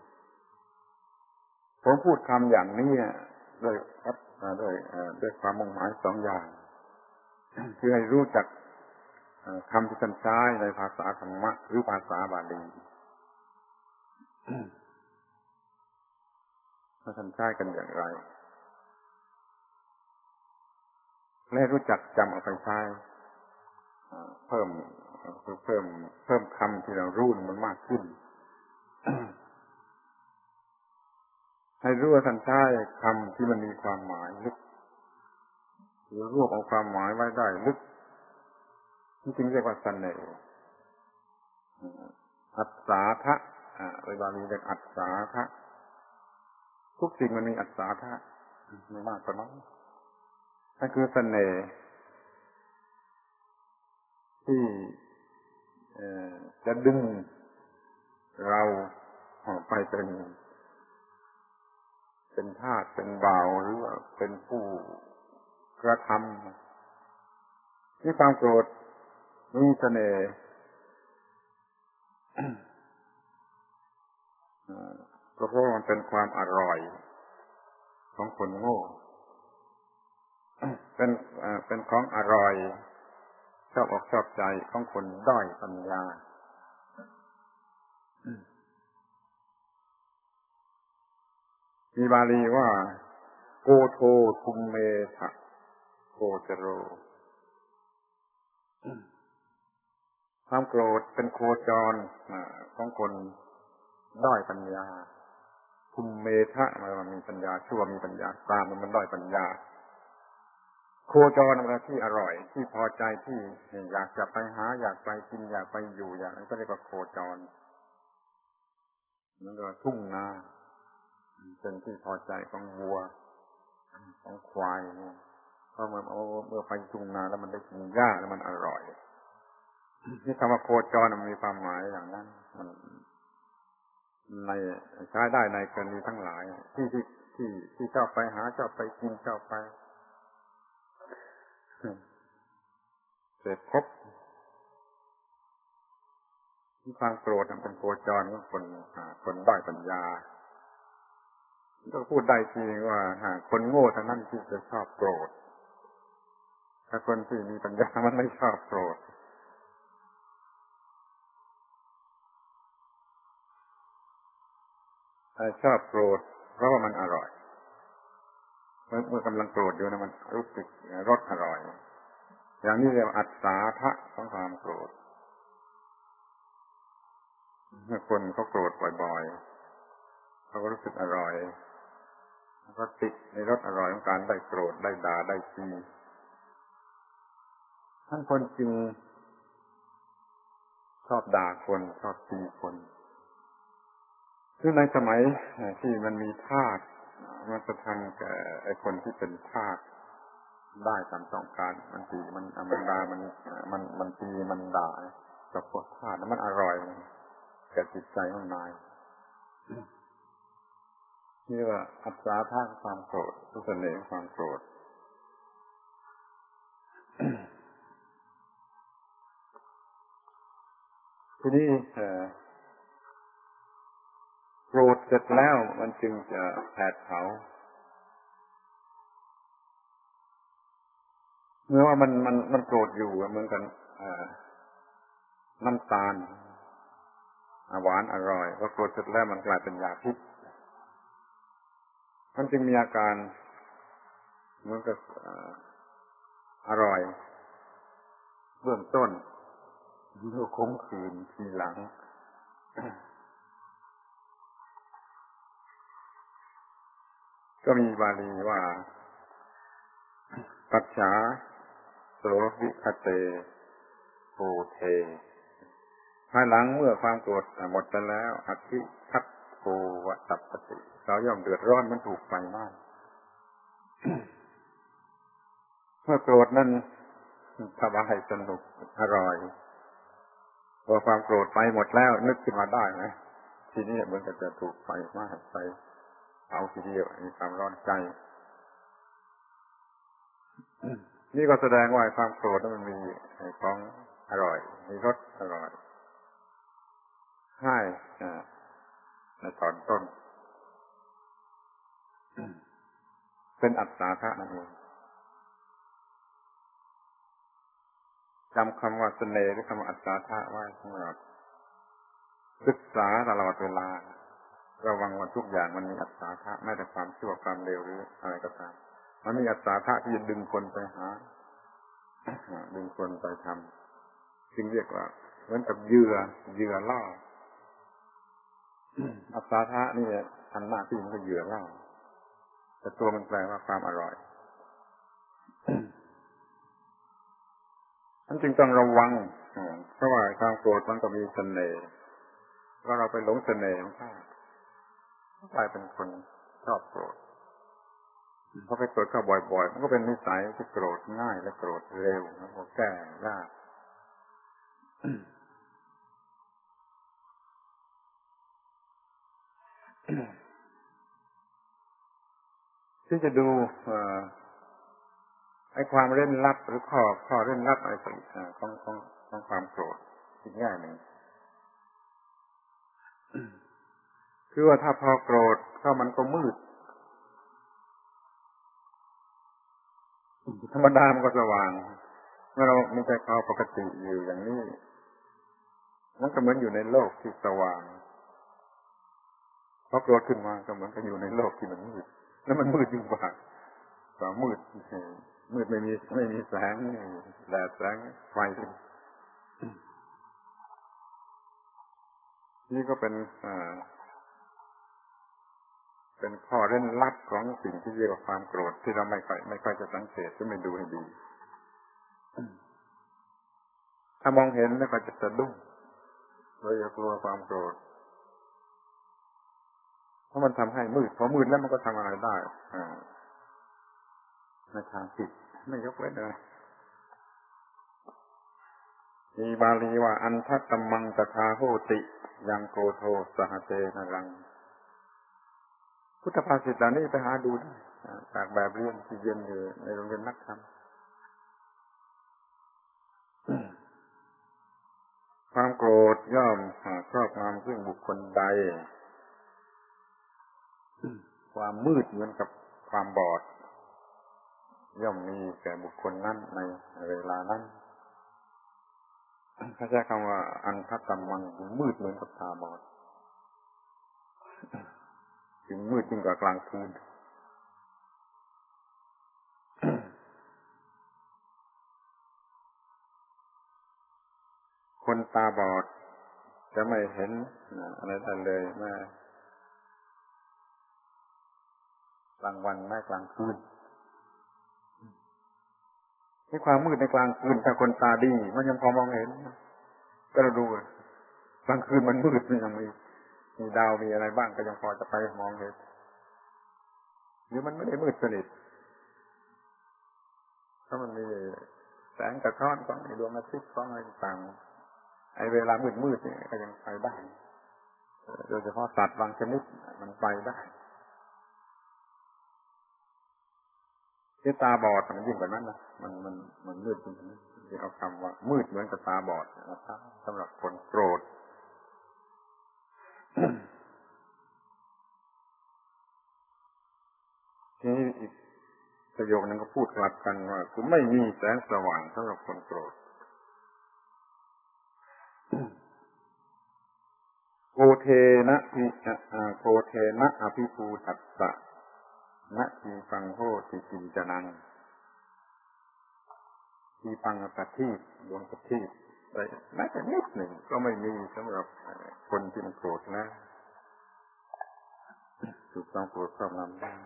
ผมพูดคำอย่างนี้ด้วยครับด้วยด้วยความมุ่งหมายสองอย่างคือให้รู้จักคำที่ท่านใช้ในภาษาธรรมะหรือภาษาบาลีว่าท่านใช้กันอย่างไรและรู้จักจำเอาไปใช้เพิ่มเพิ่มเพิ่มคำที่เรารู้มันมากขึ้นให้รู้ว่าท่านใช้คำที่มันมีความหมายลึกหรือรวบเอาความหมายไว้ได้ลึกจริงๆเรียกว่าเสน่ห์อัศสาทะเวลามีเรียกอัศสาทะทุกสิ่งมันมีอัศสาทะไม่มากก็น้อยนั่นคือเสน่ห์ที่จะดึงเราไปเป็นเป็นทาสเป็นบ่าวหรือว่าเป็นผู้กระทำที่ความโกรธมีเสน่ห์เพราะว่ามันเป็นความอร่อยของคนโง่เป็นเป็นของอร่อยชอบอกชอบใจของคนด้อยปัญญามีบาลีว่าโกโททุมเมทะโกจโรความโกรธเป็นโคจรของคนด้อยปัญญาทุมเมทะมันมีปัญญาชั่วมีปัญญาตามมันด้อยปัญญาโคจรอะไรที่อร่อยที่พอใจที่อยากจะไปหาอยากไปกินอยากไปอยู่อย่างนั้นก็เรียกว่าโคจรนั่นก็ทุ่งนาเป็นที่พอใจของวัวของควายเพราะมันเอาเมื่อไปทุ่งนาแล้วมันได้กินหญ้าแล้วมันอร่อยที่คำว่าโคจรมันมีความหมายอย่างนั้นมันในใช้ได้ในกรณีทั้งหลายที่ที่ที่ที่ชอบไปหาชอบไปกินชอบไปเสพครบความโกรธมันเป็นโคจรของคนคนด้อยปัญญาก็พูดได้จริงว่าคนโง่เท่านั้นที่จะชอบโกรธถ้าคนที่มีปัญญามันไม่ชอบโกรธชอบโกรธเพราะว่ามันอร่อยเมื่อกำลังโกรธอยู่นะมันรู้สึกรสอร่อยอย่างนี้เรียกว่าอัศสาทะของความโกรธเมื่อคนเขาโกรธบ่อยๆเขาก็รู้สึกอร่อยแล้วก็ติดในรสอร่อยของการได้โกรธได้ด่าได้ตีท่านคนจริงชอบด่าคนชอบตีคนคือในสมัยที่มันมีทาสมันจะทำแก่ไอ้คนที่เป็นทาสได้ตามต้องการมันตีมันมันด่ามันมันมันตีมันด่ากับพวกทาสแล้วมันอร่อยแก่จิตใจของนายนี่ว่าอัศธาความโกรธเสน่ห์ความโกรธทีนี้โกรธเสร็จแล้วมันจึงจะแผดเผาเมื่อว่ามันมันมันโกรธอยู่เหมือนกันน้ำตาลหวานอร่อยพอโกรธเสร็จแล้วมันกลายเป็นยาพิษมันจึงมีอาการเหมือนกับอร่อยเบื้องต้นแล้วขมขื่นทีหลังก็มีบาลีว่าปัจฉาโสวิคเตโภเทภายหลังเมื่อความโกรธหมดไปแล้วอธิทัตโภวตัปปติเราย่อมเดือดร้อนมันถูกไฟไหม้เมื่อโกรธนั้นสบายสนุกอร่อยพอความโกรธไปหมดแล้วนึกขึ้นมาได้ไหมทีนี้เหมือนกับจะถูกไฟไหม้ไฟเอาทีเดียวมีความร้อนใจนี่ก็แสดงว่าความโกรธนั้นมันมีของอร่อยมีรสอร่อยให้ในตอนต้นเป็นอัศธานั่นเองจำคำว่าเสน่ห์หรือคำว่าอัศธาไว้สำหรับศึกษาตลอดเวลาระวังว่าทุกอย่างมันมีอัศธาแม้แต่ความชั่วความเลวหรืออะไรก็ตามมันมีอัศธาที่จะดึงคนไปหาดึงคนไปทำจึงเรียกว่าเหมือนกับเหยื่อเหยื่อล่ออัศธานี่ทำหน้าที่มันก็เหยื่อล่อแต่ตัวมันแปลว่าความอร่อยนั่นจึงต้องระวังเพราะว่าความโกรธมันก็มีเสน่ห์ถ้าเราไปหลงเสน่ห์มันก็กลายเป็นคนชอบโกรธพอไปโกรธเข้าบ่อยๆมันก็เป็นนิสัยที่โกรธง่ายและโกรธเร็วแล้วก็แก้ยากที่จะดูไอ้ความเร้นลับหรือข้อข้อเร้นลับอะไรของของของของความโกรธอีกแง่หนึ่งคือว่าถ้าพอโกรธก็มันก็มืดธรรมดามันก็สว่างเมื่อเรามีใจคอปกติอยู่อย่างนี้มันก็เหมือนอยู่ในโลกที่สว่างพอโกรธขึ้นมาก็เหมือนกับอยู่ในโลกที่มันมืดแล้วมันมืดยิ่งกว่าก็มืดมืดไม่มีไม่มีแสงแดดแสงไฟนี่ก็เป็นอ่าเป็นข้อเร้นลับของสิ่งที่เรียกว่าความโกรธที่เราไม่ค่อยไม่ค่อยจะสังเกตหรือไม่ดูให้ดีถ้ามองเห็นแล้วก็จะสะดุ้งเลยกลัวความโกรธเพราะมันทำให้มืดพอมืดแล้วมันก็ทำอะไรได้ในทางผิดไม่ยกเว้นเลยมีบาลีว่าอันทัตตมังตถาโหติยังโกโทสหเตนรังพุทธภาษิตเหล่านี้ไปหาดูได้จากแบบเรียนที่เรียนอยู่ในโรงเรียนนักธรรมความโกรธย่อมครอบงำซึ่งบุคคลใดความมืดเหมือนกับความบอดย่อมมีแก่บุคคลนั้นในเวลานั้นเขาใช้คำว่าอันทัตตมังมืดเหมือนกับตาบอดถึงมืดยิ่งกว่ากลางคืนคนตาบอดจะไม่เห็นอะไรได้เลยแม้กลางวันแม้กลางคืนในความมืดในกลางคืนถ้าคนตาดีมันยังพอมองเห็นก็เราดูกลางคืนมันมืดมันยังมีมีดาวมีอะไรบ้างก็ยังพอจะไปมองเห็นหรือมันไม่ได้มืดสนิทถ้ามันมีแสงกระท้อนของดวงอาทิตย์ของอะไรต่างไอ้เวลามืดๆนี่ก็ยังไปได้โดยเฉพาะสัตว์บางชนิดมันไปได้ที่ตาบอดมันยิ่งกว่านั้นนะมันมันมันมืดจริงๆที่เอาคำว่ามืดเหมือนกับตาบอดนะครับสำหรับคนโกรธ ทีนี้อีกประโยคนึงก็พูดกลับกันว่าคือไม่มีแสงสว่างสำหรับคนโกรธ โกเทนะพิโกเทนะอภิภูตัสสะนะทีปังโหติกินจนังทีปังปฏิดวงปฏิไปแม้แต่นิดหนึ่งก็ไม่มีสำหรับคนที่มันโกรธนะถูกต้องโกรธครอบงำได้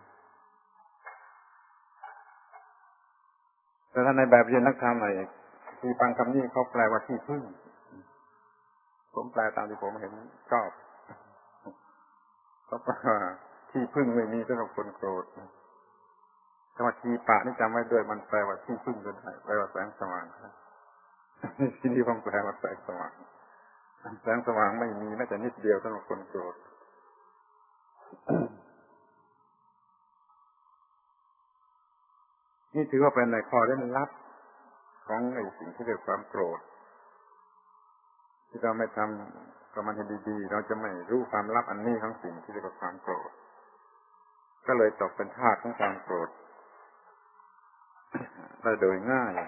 แต่ถ้าในแบบเรียนนักธรรมไหนทีปังคำนี้เขาแปลว่าที่พึ่งผมแปลตามที่ผมเห็นชอบเขาแปลว่าที่พึ่งไม่มีสำหรับคนโกรธคำว่าทีปะนี่จำไว้ด้วยมันแปลว่าที่พึ่งก็ได้แปลว่าแสงสว่างที่นี่ผมแปลว่าแสงสว่างแสงสว่างไม่มีแม้แต่นิดเดียวสำหรับคนโกรธนี่ถือว่าเป็นในข้อเล่นลับของไอ้สิ่งที่เรียกความโกรธที่เราไม่ทำกับมันให้ดีๆเราจะไม่รู้ความลับอันนี้ของสิ่งที่เรียกว่าความโกรธก็เลยตกเป็นทาสของความโกรธได้โดยง่าย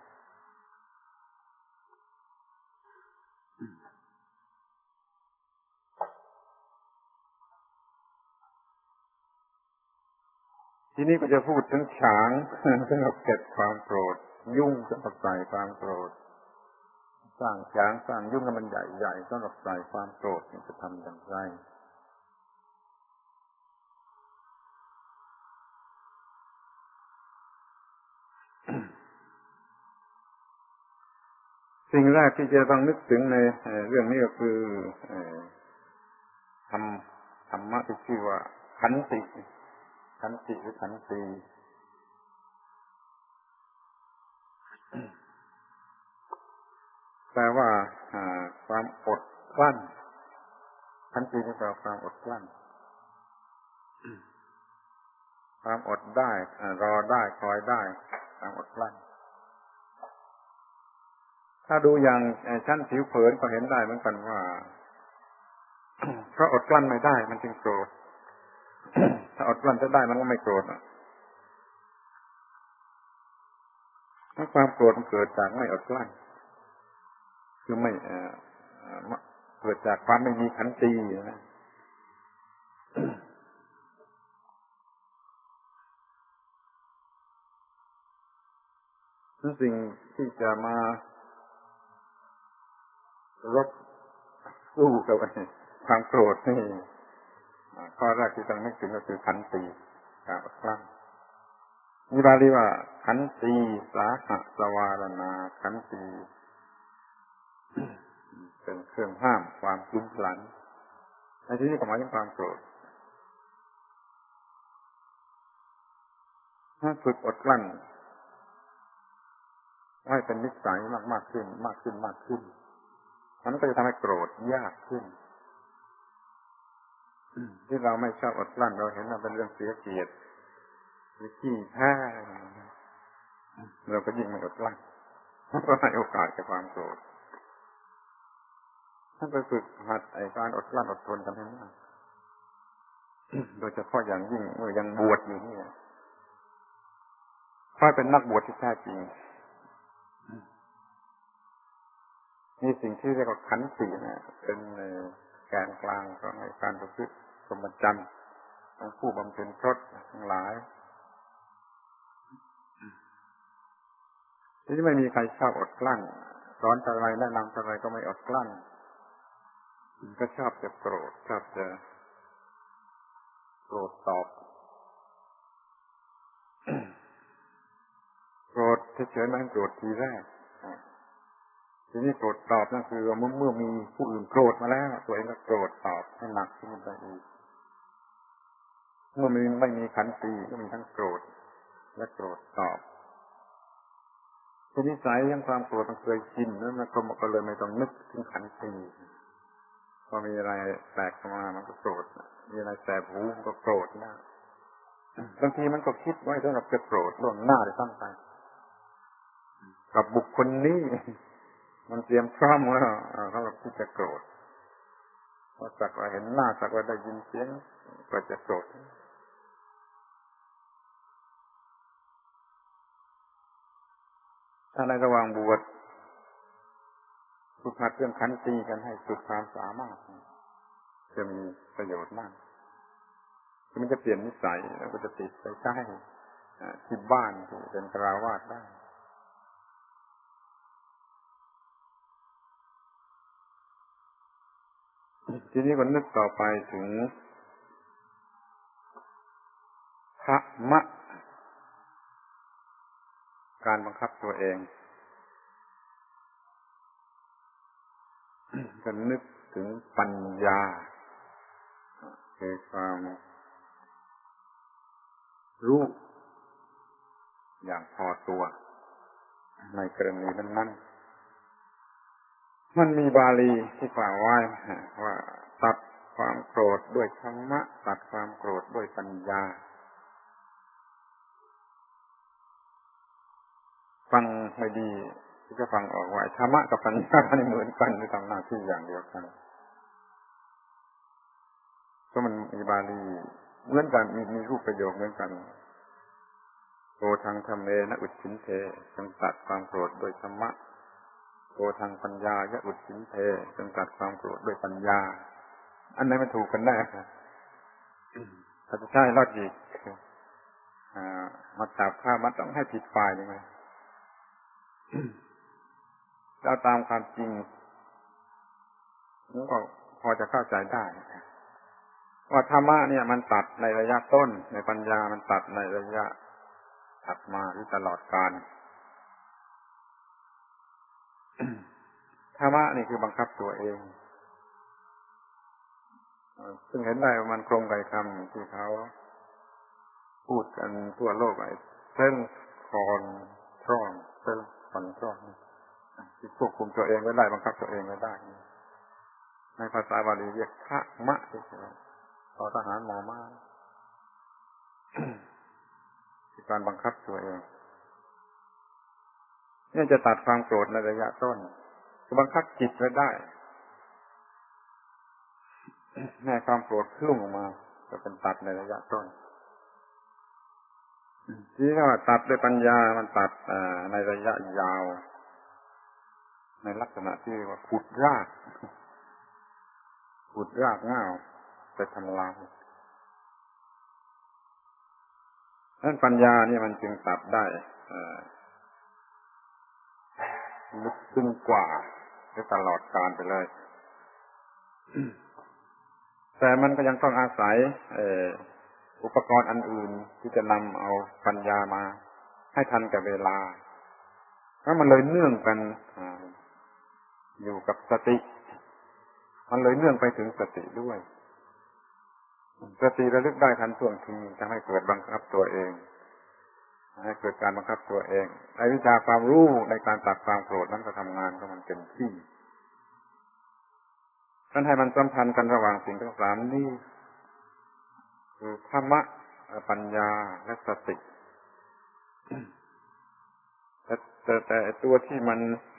ทีนี้ก็จะพูดถึงฉางสำหรับเก็บความโกรธยุ่งสำหรับใส่ความโกรธสร้างฉางสร้างยุ่งให้มันใหญ่ๆสำหรับใส่ความโกรธจะทำอย่างไรสิ่งแรกที่จะต้องนึกถึงในเรื่องนี้ก็คือธรรมธรรมะที่ชื่อว่าขันติขันติหรือขันติแปลว่าความอดกลั้นขันตินี่แปลว่าความอดกลั้นความอดได้รอได้คอยได้ความอดกลั้นถ้าดูอย่างชั้นผิวเผินก็เห็นได้เหมือนกันว่าเพราะอดกลั้นไม่ได้มันจึงโกรธถ้าอดกลั้นจะได้มันก็ไม่โกรธถ้าความโกรธมันเกิดจากไม่อดกลั้นคือไม่เกิดจากความไม่มีขันตินะสิ่งที่จะมารบสู้กับความโกรธนี่ข้อแรกที่ต้องนึกถึงก็คือขันติการอดกลั้นมีบาลีว่าขันติสาหะสวารณาขันติเป็นเครื่องห้ามความพลุ้งพลันในที่นี้ก็หมายถึงความโกรธถ้าฝึกอดกลั้นให้เป็นนิสัยมากมากขึ้นมากขึ้นมากขึ้นมันก็จะทำให้โกรธยากขึ้นที่เราไม่ชอบอดกลั้นเราเห็นว่าเป็นเรื่องเสียเกียรติหรือขี้แพ้เราก็ยิ่งไม่อดกลั้นก็ให้โอกาสกับความโกรธถ้าไปฝึกหัดไอ้การอดกลั้นอดทนกันให้มากโดยเฉพาะอย่างยิ่งเมื่อยังบวชอยู่นี่ค่อยเป็นนักบวชที่แท้จริงนี่สิ่งที่เรียกว่าขันตินะเป็นแกนกลางของการประพฤติพรหมจรรย์ของผู้บำเพ็ญพรตทั้งหลายที่ไม่มีใครชอบอดกลั้นสอนอะไรแนะนำอะไรก็ไม่อดกลั้นก็ชอบจะโกรธชอบจะโกรธตอบโกรธเฉยๆไม่โกรธทีแรกทีนี้โกรธตอบนั่นคือเมื่อเมื่อมีผู้อื่นโกรธมาแล้วตัวเองก็โกรธตอบให้หนักขึ้นไปอีกเมื่อมีไม่มีขันติก็มีทั้งโกรธและโกรธตอบทีนี้สายยังความโกรธมันเคยชินแล้วมันก็เลยไม่ต้องนึกถึงขันติพอมีอะไรแปลกเข้ามามันก็โกรธมีอะไรแสบหูมันก็โกรธนะบางทีมันก็คิดไว้สำหรับจะโกรธล่วงหน้าได้ตั้งไปกับบุคคลนี้มันเตรียมพร้อมแล้วสำหรับที่จะโกรธพอสักว่าเห็นหน้าสักว่าได้ยินเสียงก็จะโกรธถ้าในระหว่างบวชฝึกหัดเรื่องขันติกันให้สุดความสามารถจะมีประโยชน์มากมันจะเปลี่ยนนิสัยแล้วก็จะติดไปใช้ที่บ้านที่เป็นฆราวาสได้ทีนี้ก็นึกต่อไปถึงธรรมะการบังคับตัวเองก็นึกถึงปัญญาคือความรู้อย่างพอตัวในกรณีนั้นๆมันมีบาลีที่กล่าวไว้ว่าตัดความโกรธด้วยธรรมะตัดความโกรธด้วยปัญญาฟังให้ดีที่จะฟังออกว่าธรรมะกับปัญญานี่เหมือนกันหรือทำหน้าที่อย่างเดียวกันก็มันมีบาลีเหมือนกันมีมีรูปประโยคเหมือนกันโกทังธรรมเมนะอุจฉินเทจงตัดความโกรธด้วยธรรมะโกทังปัญญายะอุจฉินเทจงตัดความโกรธด้วยปัญญาอันไหนมันถูกกันแน่ถ้าจะใช่ลอดอีกมาจับข้ามันต้องให้ผิดฝ่ายยังไงถ้าตามความจริงมันก็พอจะเข้าใจได้ว่าธรรมะเนี่ยมันตัดในระยะต้นในปัญญามันตัดในระยะถัดมาหรือตลอดกาลธรรมะนี่คือบังคับตัวเองซึ่งเห็นได้ว่ามันตรงกับคำที่เขาพูดกันทั่วโลกไอ้เส้นคอนทรอนเส้นคอนทรอนที่ควบคุมตัวเองไว้ได้บังคับตัวเองไว้ได้ในภาษาบาลีเรียกธรรมะที่ต่อทหารหมอมาคือการบังคับตัวเองนี่จะตัดความโกรธในระยะต้นคือบังคับจิตไว้ได้แม้ความโกรธพุ่งออกมาจะเป็นตัดในระยะต้นที่เรียกว่าตัดด้วยปัญญามันตัดในระยะยาวในลักษณะที่ว่าขุดรากขุดรากง่าวไปทำลายนั่นปัญญานี่มันจึงตัดได้ลึกซึ้งกว่าได้ตลอดกาลไปเลยแต่มันก็ยังต้องอาศัยอุปกรณ์อันอื่นที่จะนำเอาปัญญามาให้ทันกับเวลาเพราะมันเลยเนื่องกันอยู่กับสติมันเลยเนื่องไปถึงสติด้วยสติระลึกได้ทันท่วงทีทำให้เกิดบังคับตัวเองให้เกิดการบังคับตัวเองไอ้วิชาความรู้ในการตัดความโกรธนั้นก็ทำงานของมันเต็มที่ท่านให้มันสัมพันธ์กันระหว่างสิ่งทั้งสามนี้คือธรรมะปัญญาและสติแต่แต่แต่ตัวที่มัน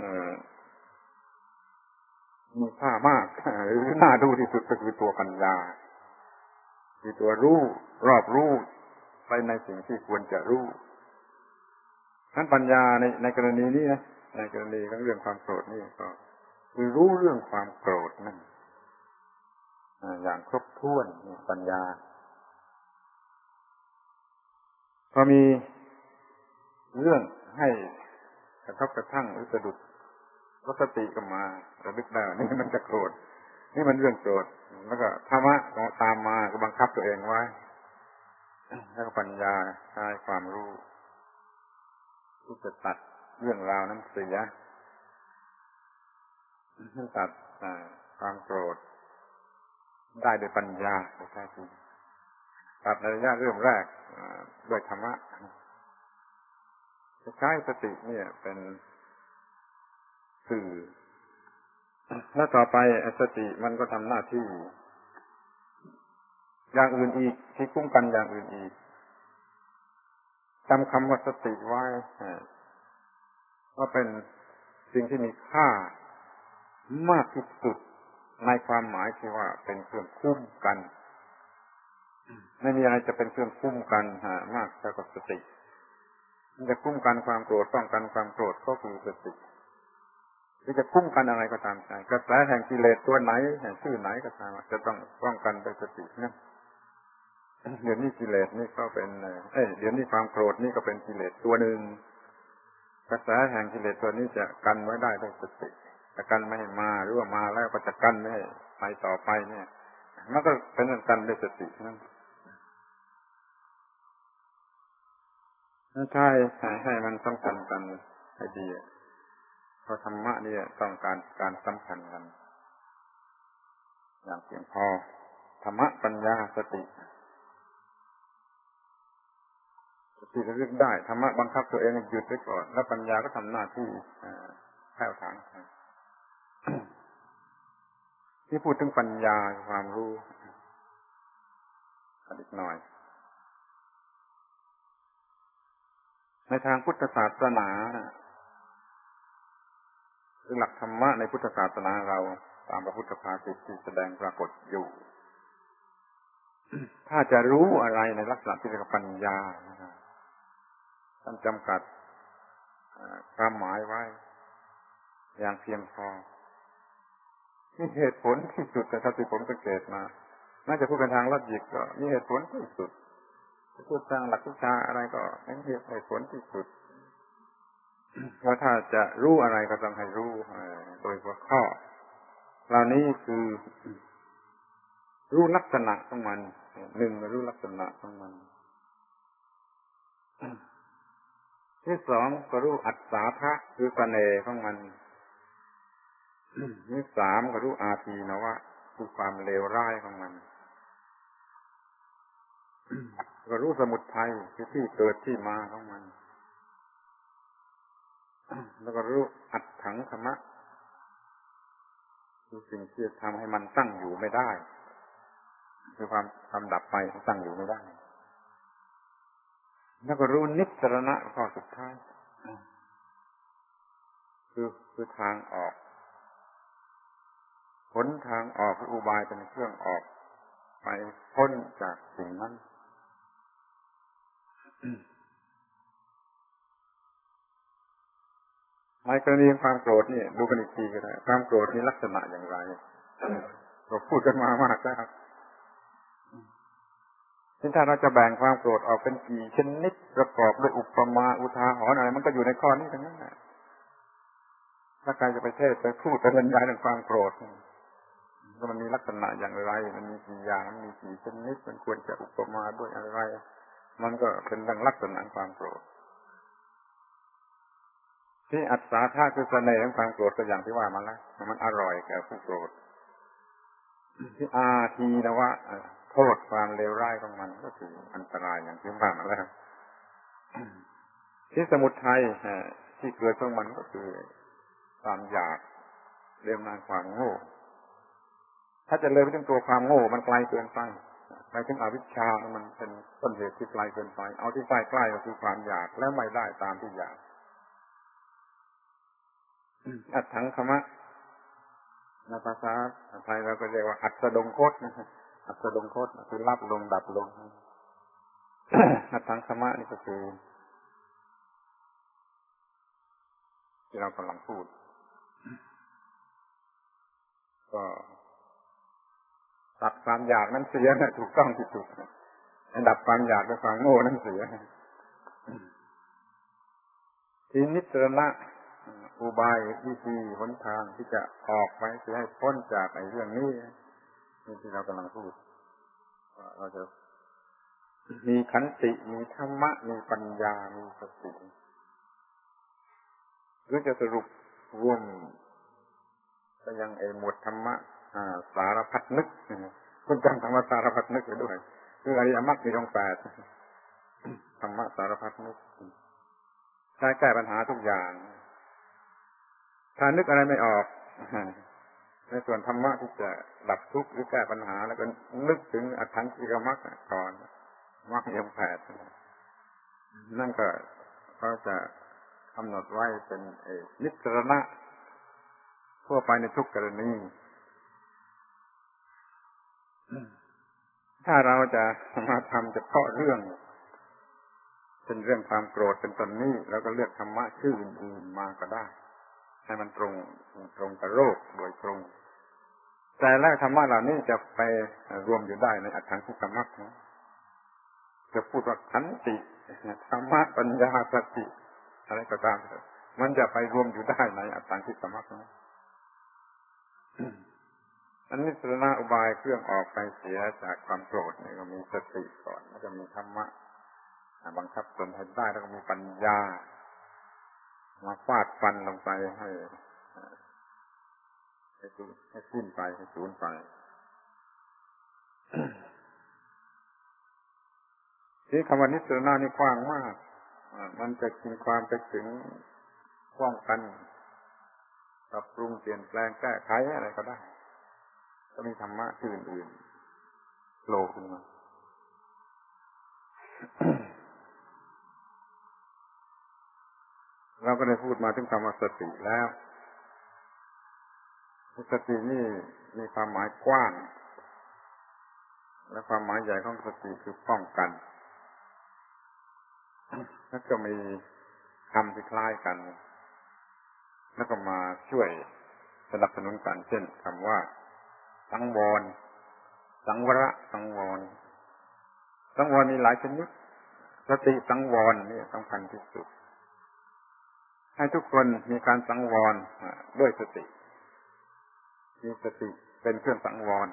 มีค่ามากหรือน่าดูที่สุดก็คือตัวปัญญาคือตัวรู้รอบรู้ไปในสิ่งที่ควรจะรู้ทั้นปัญญาในในกรณีนี้นะในกรณีของเรื่องความโกรธนี่ก็คือรู้เรื่องความโกรธนั่นอย่างครบถ้วนปัญญาพอมีเรื่องให้กระทบกระทั่งหรือสะดุดก็สติก็มาระลึกได้นี่มันจะโกรธนี่มันเรื่องโกรธแล้วก็ธรรมะก็ตามมาก็บังคับตัวเองไว้แล้วก็ปัญญาใช้ความรู้ที่จะตัดเรื่องราวนั้นเสียตัดความโกรธได้โดยปัญญาแท้จริงตัดในระยะเริ่มแรกด้วยธรรมะใช้สติเนี่ยเป็นสื่อแล้วต่อไปสติมันก็ทำหน้าที่อย่างอื่นอีกที่คุ้มกันอย่างอื่นอีกจำคำว่าสติไว้ว่าเป็นสิ่งที่มีค่ามากที่สุดในความหมายที่ว่าเป็นเครื่องคุ้มกันไม่มีอะไรจะเป็นเครื่องคุ้มกันมากเท่ากับสติมันจะคุ้มกันความโกรธป้องกันความโกรธก็คือสติที่จะคุ้มกันอะไรก็ตามใจกระแสแห่งกิเลสตัวไหนแห่งชื่อไหนก็ตามจะต้องป้องกันด้วยสตินะเดี๋ยวนี้กิเลสนี่ก็เป็นเอ้ยเดี๋ยวนี้ความโกรธนี่ก็เป็นกิเลสตัวหนึ่งกระแสแห่งกิเลสตัวนี้จะกันไว้ได้ด้วยสติจะกันไม่ให้มาหรือว่ามาแล้วก็จะกันไม่ให้ไปต่อไปเนี่ยมันก็เป็นกันด้วยสตินั่นใช่ให้มันสำคัญกันให้ดีเพราะธรรมะนี่ต้องการการสำคัญกันอย่างเพียงพอธรรมะปัญญาสติสติระลึกได้ธรรมะบังคับตัวเองหยุดไว้ก่อนแล้วปัญญาก็ทำหน้าที่แผ่วถางที่พูดถึงปัญญาความรู้อีกหน่อยในทางพุทธศาสนาหลักธรรมะในพุทธศาสนาเราตามพระพุทธภาษิตที่แสดงปรากฏอยู่ถ้าจะรู้อะไรในลักษณะที่เรียกว่าปัญญาท่านจำกัดความหมายไว้อย่างเพียงพอมีเหตุผลที่สุดแต่ถ้าที่ผมสังเกตมาน่าจะพูดเป็นทางลอจิกก็มีเหตุผลที่สุดพูดทางหลักวิชาอะไรก็มีเหตุผลที่สุดเพราะถ้าจะรู้อะไรก็ต้องให้รู้โดยหัวข้อเหล่านี้คือรู้ลักษณะของมันหนึ่งรู้ลักษณะของมันที่สองก็รู้อัตถาทะคือเสน่ห์ของมันที่สามก็รู้อาทีนวะคือความเลวร้ายของมันก็รู้สมุทัยคือที่เกิดที่มาของมันแล้วก็รู้อัตถังธรรมะคือสิ่งที่ทำให้มันตั้งอยู่ไม่ได้คือความความดับไปตั้งอยู่ไม่ได้แล้วก็รู้นิสรณะข้อสุดท้ายคือคือทางออกหนทางออกคืออุบายเป็นเครื่องออกไปพ้นจากสิ่งนั้นในกรณีความโกรธนี่ดูกันอีกทีก็ได้ความโกรธมีลักษณะอย่างไรเราพูดกันมามากแล้วครับซึ่งถ้าเราจะแบ่งความโกรธออกเป็นกี่ชนิดประกอบด้วยอุปมาอุทาหรณ์อะไรมันก็อยู่ในข้อนี้ทั้งนั้นแหละถ้าใครจะไปเทศไปพูดไปบรรยายเรื่องความโกรธมันมีลักษณะอย่างไรมันมีกี่อย่างมันมีกี่ชนิดมันควรจะอุปมาด้วยอะไรมันก็เป็นดังลักษณะความโกรธที่อัตถาทะคือเสน่ห์ของความโกรธก็อย่างที่ว่ามาแล้วมันอร่อยแก่ผู้โกรธที่อาทีนะว่าโทษความเลวร้ายของมันก็คืออันตรายอย่างที่ว่ามาแล้วที่สมุทัยที่เกิดของมันก็คือความอยากเรื่องนั้นความโง่ถ้าจะเลยไปถึงตัวความโง่มันไกลเกินไปไปถึงอวิชชามันเป็นต้นเหตุที่ไกลเกินไปเอาที่ใกล้ใกล้ก็คือความอยากแล้วไม่ได้ตามที่อยากอัตถังคมะในภาษาไทยเราก็เรียกว่าอัตดงคตนะอัตดงคตคือรับลงดับลงอัตถังคมะนี่ก็คือที่เรากำลังพูดก็ตัดความอยากนั้นเสียนะถูกต้องที่สุดดับความอยากด้วยความโง่นั้นเสียทีนิสรณะอุบายวิธีหนทางที่จะออกไปเสียให้พ้นจากไอ้เรื่องนี้นี่ที่เรากำลังพูดว่าเราจะมีขันติมีธรรมะมีปัญญามีสติหรือจะสรุปรวมไปยังไอ้หมวดธรรมะสารพัดนึกคุณจำธรรมะสารพัดนึกไปด้วยคืออริยมรรคมีองค์แปดธรรมะสารพัดนึกใช้แก้ปัญหาทุกอย่างถ้านึกอะไรไม่ออกในส่วนธรรมะที่จะดับทุกข์หรือแก้ปัญหาแล้วก็นึกถึงอถังกิกมรรคก่อนมรรคยังแปดนั่นก็เขาจะกำหนดไว้เป็นนิสรณะทั่วไปในทุกกรณีถ้าเราจะมาทำเฉพาะเรื่องเป็นเรื่องความโกรธเป็นต้นนี้แล้วก็เลือกธรรมะชื่ออื่นๆมาก็ได้ให้มันตรงตรงกับโรคโดยตรงแต่แล้วธรรมะเหล่านี้จะไปรวมอยู่ได้ในอถังคิกมรรคจะพูดว่าขันติธรรมะปัญญาสติอะไรก็ตามมันจะไปรวมอยู่ได้ในอถังคิกมรรคนะอันนี้สรณะอุบายเครื่องออกไปเสียจากความโกรธเนี่ยก็มีสติก่อนแล้วก็มีธรรมะบังคับตนให้ได้แล้วก็มีปัญญามาฟาดฟันลงไปให้ให้สูญให้สิ้นไปให้สูญไปที่คำว่านิสรณะนี่กว้างมากมันจะกินความไปถึงป้องกันปรับปรุงเปลี่ยนแปลงแก้ไขอะไรก็ได้ก็มีธรรมะชื่ออื่นๆโผล่ขึ้นมาเราก็ได้พูดมาถึงคำว่าสติแล้วสตินี่มีความหมายกว้างและความหมายใหญ่ของสติคือป้องกันแล้วก็มีคำที่คล้ายกันแล้วก็มาช่วยสนับสนุนกันเช่นคำว่าสังวรสังวรสังวรสังวรมีหลายชนิดสติสังวรนี่สำคัญที่สุดให้ทุกคนมีการสังวรด้วยสติมีสติเป็นเครื่องสังวร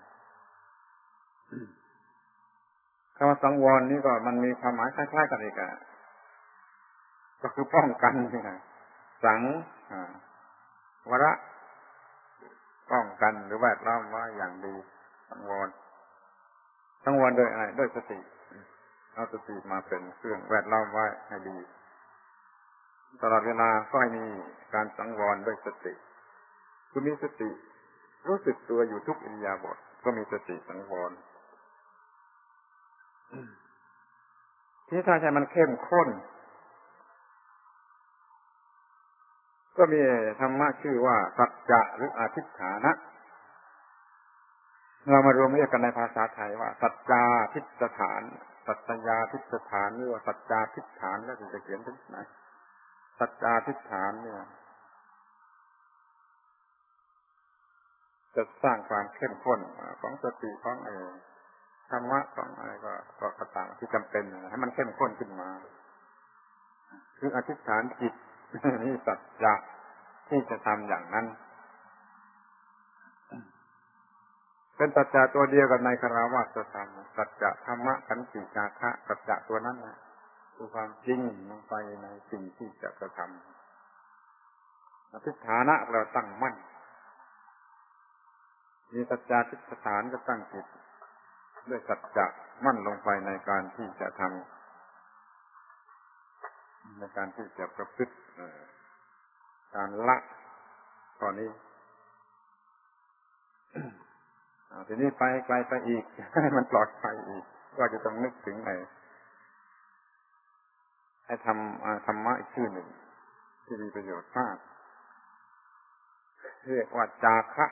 คำว่าสังวรนี่ก็มันมีความหมายคล้ายๆกันอีกอ่ะก็คือป้องกันนี่นะสังวรป้องกันหรือแวดล้อมไว้อย่างดีสังวรสังวรโดยอะไรด้วยสติเอาสติมาเป็นเครื่องแวดล้อมไว้ให้ดีตลอดเวลาก็ให้มีการสังวรด้วยสติคือมีสติรู้สึกตัวอยู่ทุกอิริยาบถก็มีสติสังวรที่ถ้าใจมันเข้มข้นก็มีธรรมะชื่อว่าสัจจะหรืออธิษฐานะเรามารวมเรียกกันในภาษาไทยว่าสัจจาทิฏฐานสัจจาทิฏฐานหรือว่าสัจจาทิฏฐานแล้วจะเขียนถึงไหนสัจจาทิฏฐานเนี่ยจะสร้างความเข้มข้นของสติของไอ้ธรรมะของอะไรก็ก็ต่างที่จำเป็นให้มันเข้มข้นขึ้นมาคืออธิษฐานจิตนี่สัจจะที่จะทำอย่างนั้นเป็นสัจจะตัวเดียวกันในคฤหัสถธรรมสัจจะธรรมะขันติจาคะสัจจะตัวนั้นนะคือความจริงลงไปในสิ่งที่จะกระทำอธิษฐานะเราตั้งมั่นมีสัจจะทิฏฐานก็ตั้งจิตด้วยสัจจะมั่นลงไปในการที่จะทำในการที่จะประพฤติการละตอนนี้ทีนี้ไปไกลไปอีกให้มันปลอดภัยอีกก็จะต้องนึกถึงไอ้ให้ทำธรรมะอีกชื่อหนึ่งที่มีประโยชน์มากเรียกว่าจาคะ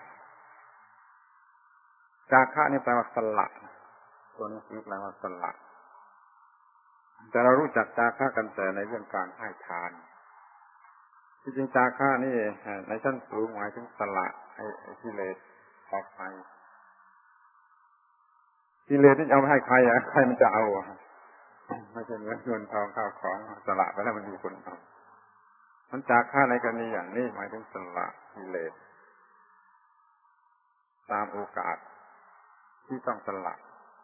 จาคะนี่แปลว่าสละตัวนี้แปลว่าสละแต่เรารู้จักจาคะกันแต่ในเรื่องการให้ทานที่จริงจาคะนี่ในชั้นสูงหมายถึงสละไอ้กิเลสออกไปกิเลสที่เอาไปให้ใครอ่ะใครมันจะเอาไม่ใช่เงินเงินทองข้าวของสละไปแล้วมันมีคนเอามันจาคะในกรณีอย่างนี้หมายถึงสละกิเลสตามโอกาสที่ต้องสละ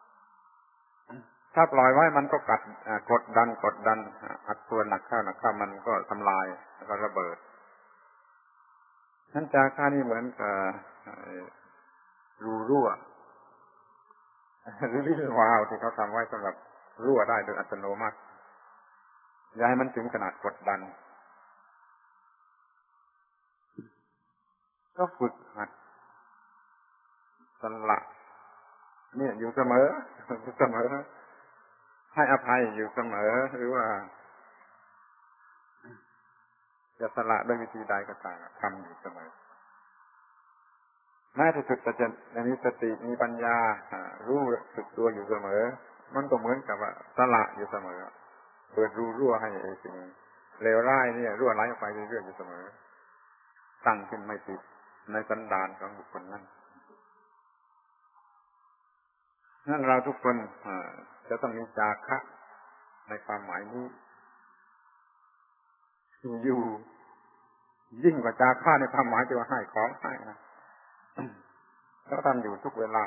ถ้าปล่อยไว้มันก็กัดกดดันกดดันอัดตัวหนักเข้าหนักเข้ามันก็ทำลายแล้วก็ระเบิดนั้นจาคะนี่เหมือนกับรูรั่วหรือลิ้นวาล์วที่เขาทำไว้สำหรับรั่วได้โดยอัตโนมัติอย่าให้มันถึงขนาดกดดันก็ฝึกหัดสละเนี่ยอยู่เสมอเสมอให้อภัยอยู่เสมอหรือว่าจะสละด้วยวิธีใดก็ตามทำอยู่เสมอแม้ที่สุดจะมีสติมีปัญญารู้สึกตัวอยู่เสมอมันก็เหมือนกับว่าสละอยู่เสมอเปิดรูรั่วให้ไอ้สิ่งเลวร้ายเนี่ยรั่วไหลออกไปเรื่อยๆอยู่เสมอตั้งขึ้นไม่ติดในสันดานของบุคคลนั้นนั่นเราทุกคนจะต้องมีจาคะในความหมายนี้อยู่ยิ่งกว่าจาคะในความหมายที่ว่าให้ของให้นะแล้วทำอยู่ทุกเวลา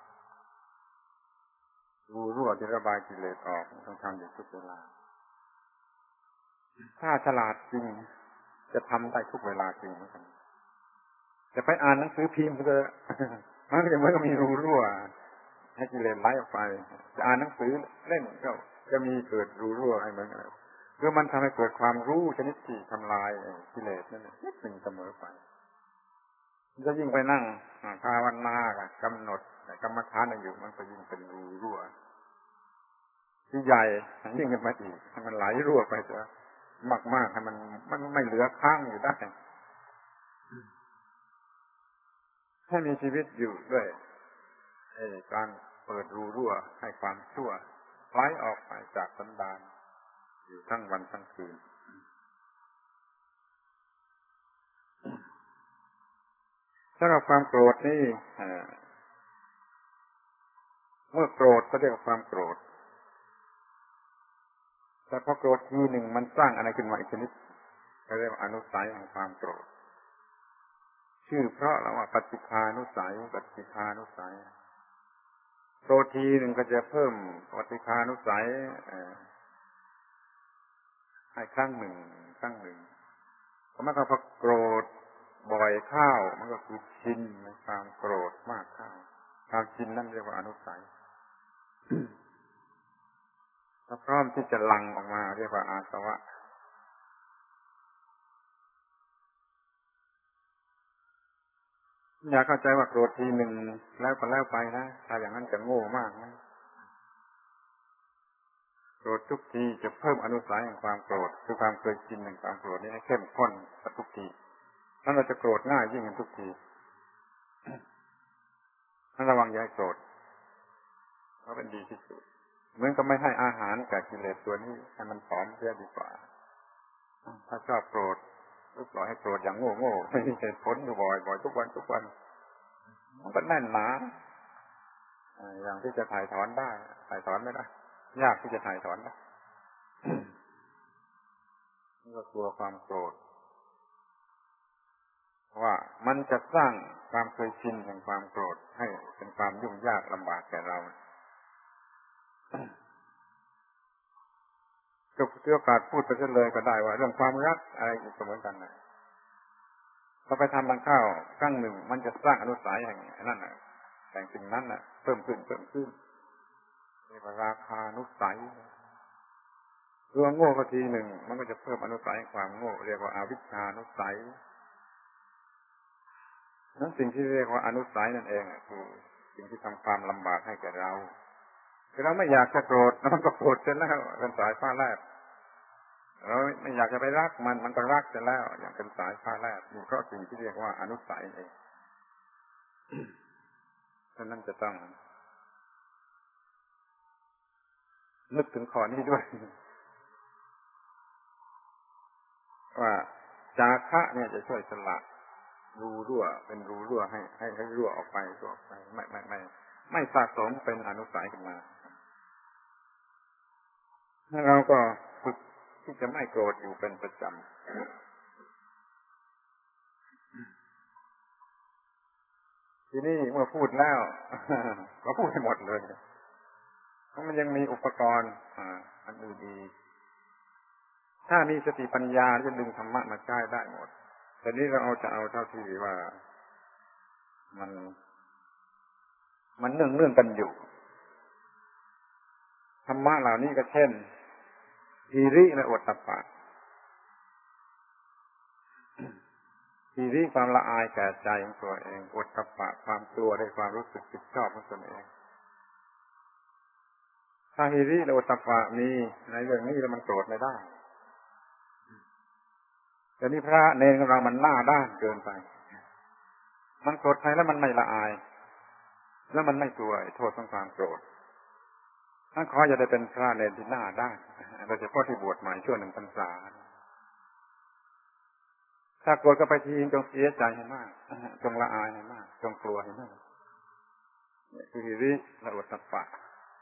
รูรั่วที่ระบายกิเลสออกต้องทำอยู่ทุกเวลาถ้าฉลาดจริงจะทำได้ทุกเวลาจริงเหมือนกันจะไปอ่านหนังสือพิมพ์ก็มันก็จะเหมือนกับมีรูรั่วให้กิเลสไหลออกไปจะอ่านหนังสือเล่นก็จะมีเกิดรูรั่วให้เหมือนกันเพื่อมันทำให้เกิดความรู้ชนิดที่ทำลายกิเลสนั่นนิดหนึ่งเสมอไปจะยิ่งไปนั่งภาวนากำหนดกรรมฐานอยู่มันก็ยิ่งเป็นรูรั่วที่ใหญ่ยิ่งขึ้นไปอีกให้มันไหลรั่วไปเถอะมากๆให้มันมันไม่เหลือค้างอยู่ได้ให้มีชีวิตอยู่ด้วยการเปิดรูรั่วให้ความชั่วไหลออกไปจากสันดานอยู่ทั้งวันทั้งคืนสำหรับความโกรธนี่เมื่อโกรธก็เรียกว่าความโกรธแต่พอโกรธทีหนึ่งมันสร้างอะไรขึ้นมาอีกชนิดก็เรียกว่าอนุสัยของความโกรธชื่อเพราะเราว่าปฏิฆานุสัยปฏิฆานุสัยโกรธทีหนึ่งก็จะเพิ่มปฏิฆานุสัยให้ครั้งหนึ่งครั้งหนึ่งเพราะมันก็พอโกรธบ่อยเข้ามันก็คือชินในความโกรธมากเข้าความชินนั่นเรียกว่าอนุสัยถ้าพร้อมที่จะหลั่งออกมาเรียกว่าอาสวะอย่าเข้าใจว่าโกรธทีหนึ่งแล้วก็แล้วไปนะถ้าอย่างนั้นจะโง่มากนะโกรธทุกทีจะเพิ่มอนุสัยแห่งความโกรธคือความเคยชินแห่งความโกรธนี้ให้เข้มข้นทุกทีนั้นเราจะโกรธง่ายยิ่งขึ้นทุกทีนั้นระวังอย่าให้โกรธเพราะเป็นดีที่สุดเหมือนกับไม่ให้อาหารแก่กิเลสตัวนี้ให้มันผอมเสียดีกว่าถ้าชอบโกรธก็ปล่อยให้โกรธอย่างโง่ๆไม่มีเหตุผลอยู่บ่อยๆทุกวันทุกวันมันก็แน่นหนาอย่างที่จะถ่ายถอนได้ถ่ายถอนไม่ได้ยากที่จะถ่ายถอนได้นี่ก็กลัวความโกรธว่ามันจะสร้างความเคยชินแห่งความโกรธให้เป็นความยุ่งยากลำบากแก่เราก็เพื่อโอกาสพูดไปเลยก็ได้ว่าเรื่องความรักอะไรอีกเหมือนกันนะพอไปทำบางข้าวครั้งหนึ่งมันจะสร้างอนุสัยแห่งนั้นน่ะแห่งสิ่งนั้นน่ะเพิ่มขึ้นเพิ่มขึ้นเรียกว่าราคานุสัยตัวโง่ก็ทีหนึ่งมันก็จะเพิ่มอนุสัยความโง่เรียกว่าอวิชชานุสัยนั้นสิ่งที่เรียกว่าอนุสัยนั่นเองคือสิ่งที่ทำความลำบากให้แก่เราคือเราไม่อยากจะโกรธแล้วมันก็โกรธเสร็จแล้วเป็นสายฟ้าแลบเราไม่อยากจะไปรักมันมันก็รักเสร็จแล้วอย่างเป็นสายฟ้าแลบนี่ก็สิ่งที่เรียกว่าอนุสัยเองฉะนั้นจะต้องนึกถึงข้อนี้ด้วยว่าจาคะเนี่ยจะช่วยสละรูรั่วเป็นรูรั่วให้ให้ให้รั่วออกไปรั่วออกไปไม่ไม่ไม่ไม่สะสมเป็นอนุสัยขึ้นมาเราก็ฝึกที่จะไม่โกรธอยู่เป็นประจำทีนี้เมื่อพูดแล้วก็พูดให้หมดเลยเพราะมันยังมีอุปกรณ์อันอื่นดีถ้ามีสติปัญญาจะดึงธรรมะมาใช้ได้หมดแต่นี้เราเอาจะเอาเท่าที่ว่ามันมันเนื่องเนื่องกันอยู่ธรรมะเหล่านี้ก็เช่นหิริและโอตตัปปะหิทีนี้ความละอายแก่ใจของตัวเองโอตตัปปะความกลัวในความรู้สึกผิดชอบของตนเองถ้าฮีริและโอตตัปปะมีในเรื่องนี้แล้วมันโกรธไม่ได้แต่นี่พระเนรของเรามันหน้าด้านเกินไปมันโกรธใครแล้วมันไม่ละอายแล้วมันไม่กลัวโทษของความโกรธท่านขออย่าได้เป็นพระเนรที่หน้าด้านโดยเฉพาะที่บวชใหม่ช่วงหนึ่งพรรษาถ้าโกรธก็ไปทีจงเสียใจให้มากจงละอายให้มากจงกลัวให้มากนี่คือฮีริและโอตตัปปะ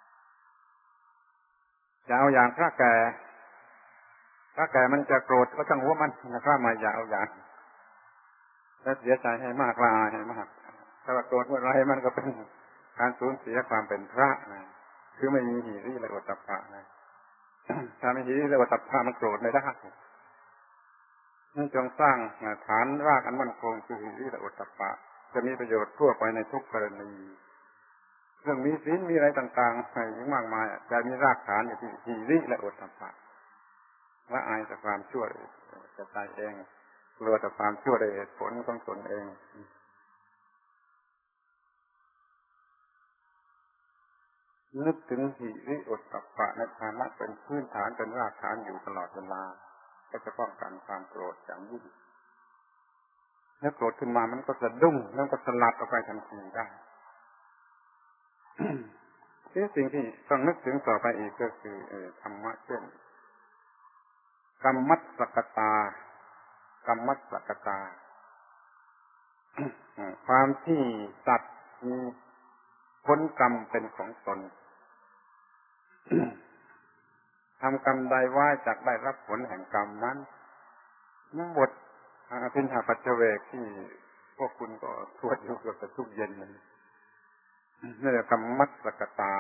อย่าเอาอย่างพระแก่พระแก่มันจะโกรธก็ช่างหัวมันนะครับมาอย่าเอาอย่างแล้วเสียใจให้มากละอายให้มากถ้าโกรธเมื่อไรมันก็เป็นการสูญเสียความเป็นพระนะคือไม่มีหีริและโอตตัปปะนะถ้าไม่หีริและโอตตัปปะมันโกรธไม่ได้นั่นจงสร้างฐานรากอันมั่นคงคือหีริและโอตตัปปะจะมีประโยชน์ทั่วไปในทุกกรณีเรื่องมีศีลมีอะไรต่างๆอย่างมากมายจะมีรากฐานอยู่ที่หีริและโอตตัปปะละอายต่อความชั่วจะตายเองกลัวต่อความชั่วได้เหตุผลของตนเองนึกถึงหิริโอตตัปปะในฐานะเป็นพื้นฐานเป็นรากฐานอยู่ตลอดเวลาก็จะป้องกันความโกรธอย่างยิ่งแล้วโกรธขึ้นมามันก็สะดุ้งแล้วก็สลัดออกไปทันทีได้ ที่สิ่งที่ต้องนึกถึงต่อไปอีกก็คือธรรมะเช่นกัมมัสสกตากัมมัสสกตา ความที่สัตว์มีผลกรรมเป็นของตน ทำกรรมใดไว้จักได้รับผลแห่งกรรมนั้นทั้งหมดเป็นหาปัจเจเวกที่พวกคุณก็สวดอยู่เกือบทุกเย็นเลยนี่แหละกัมมัสสกตา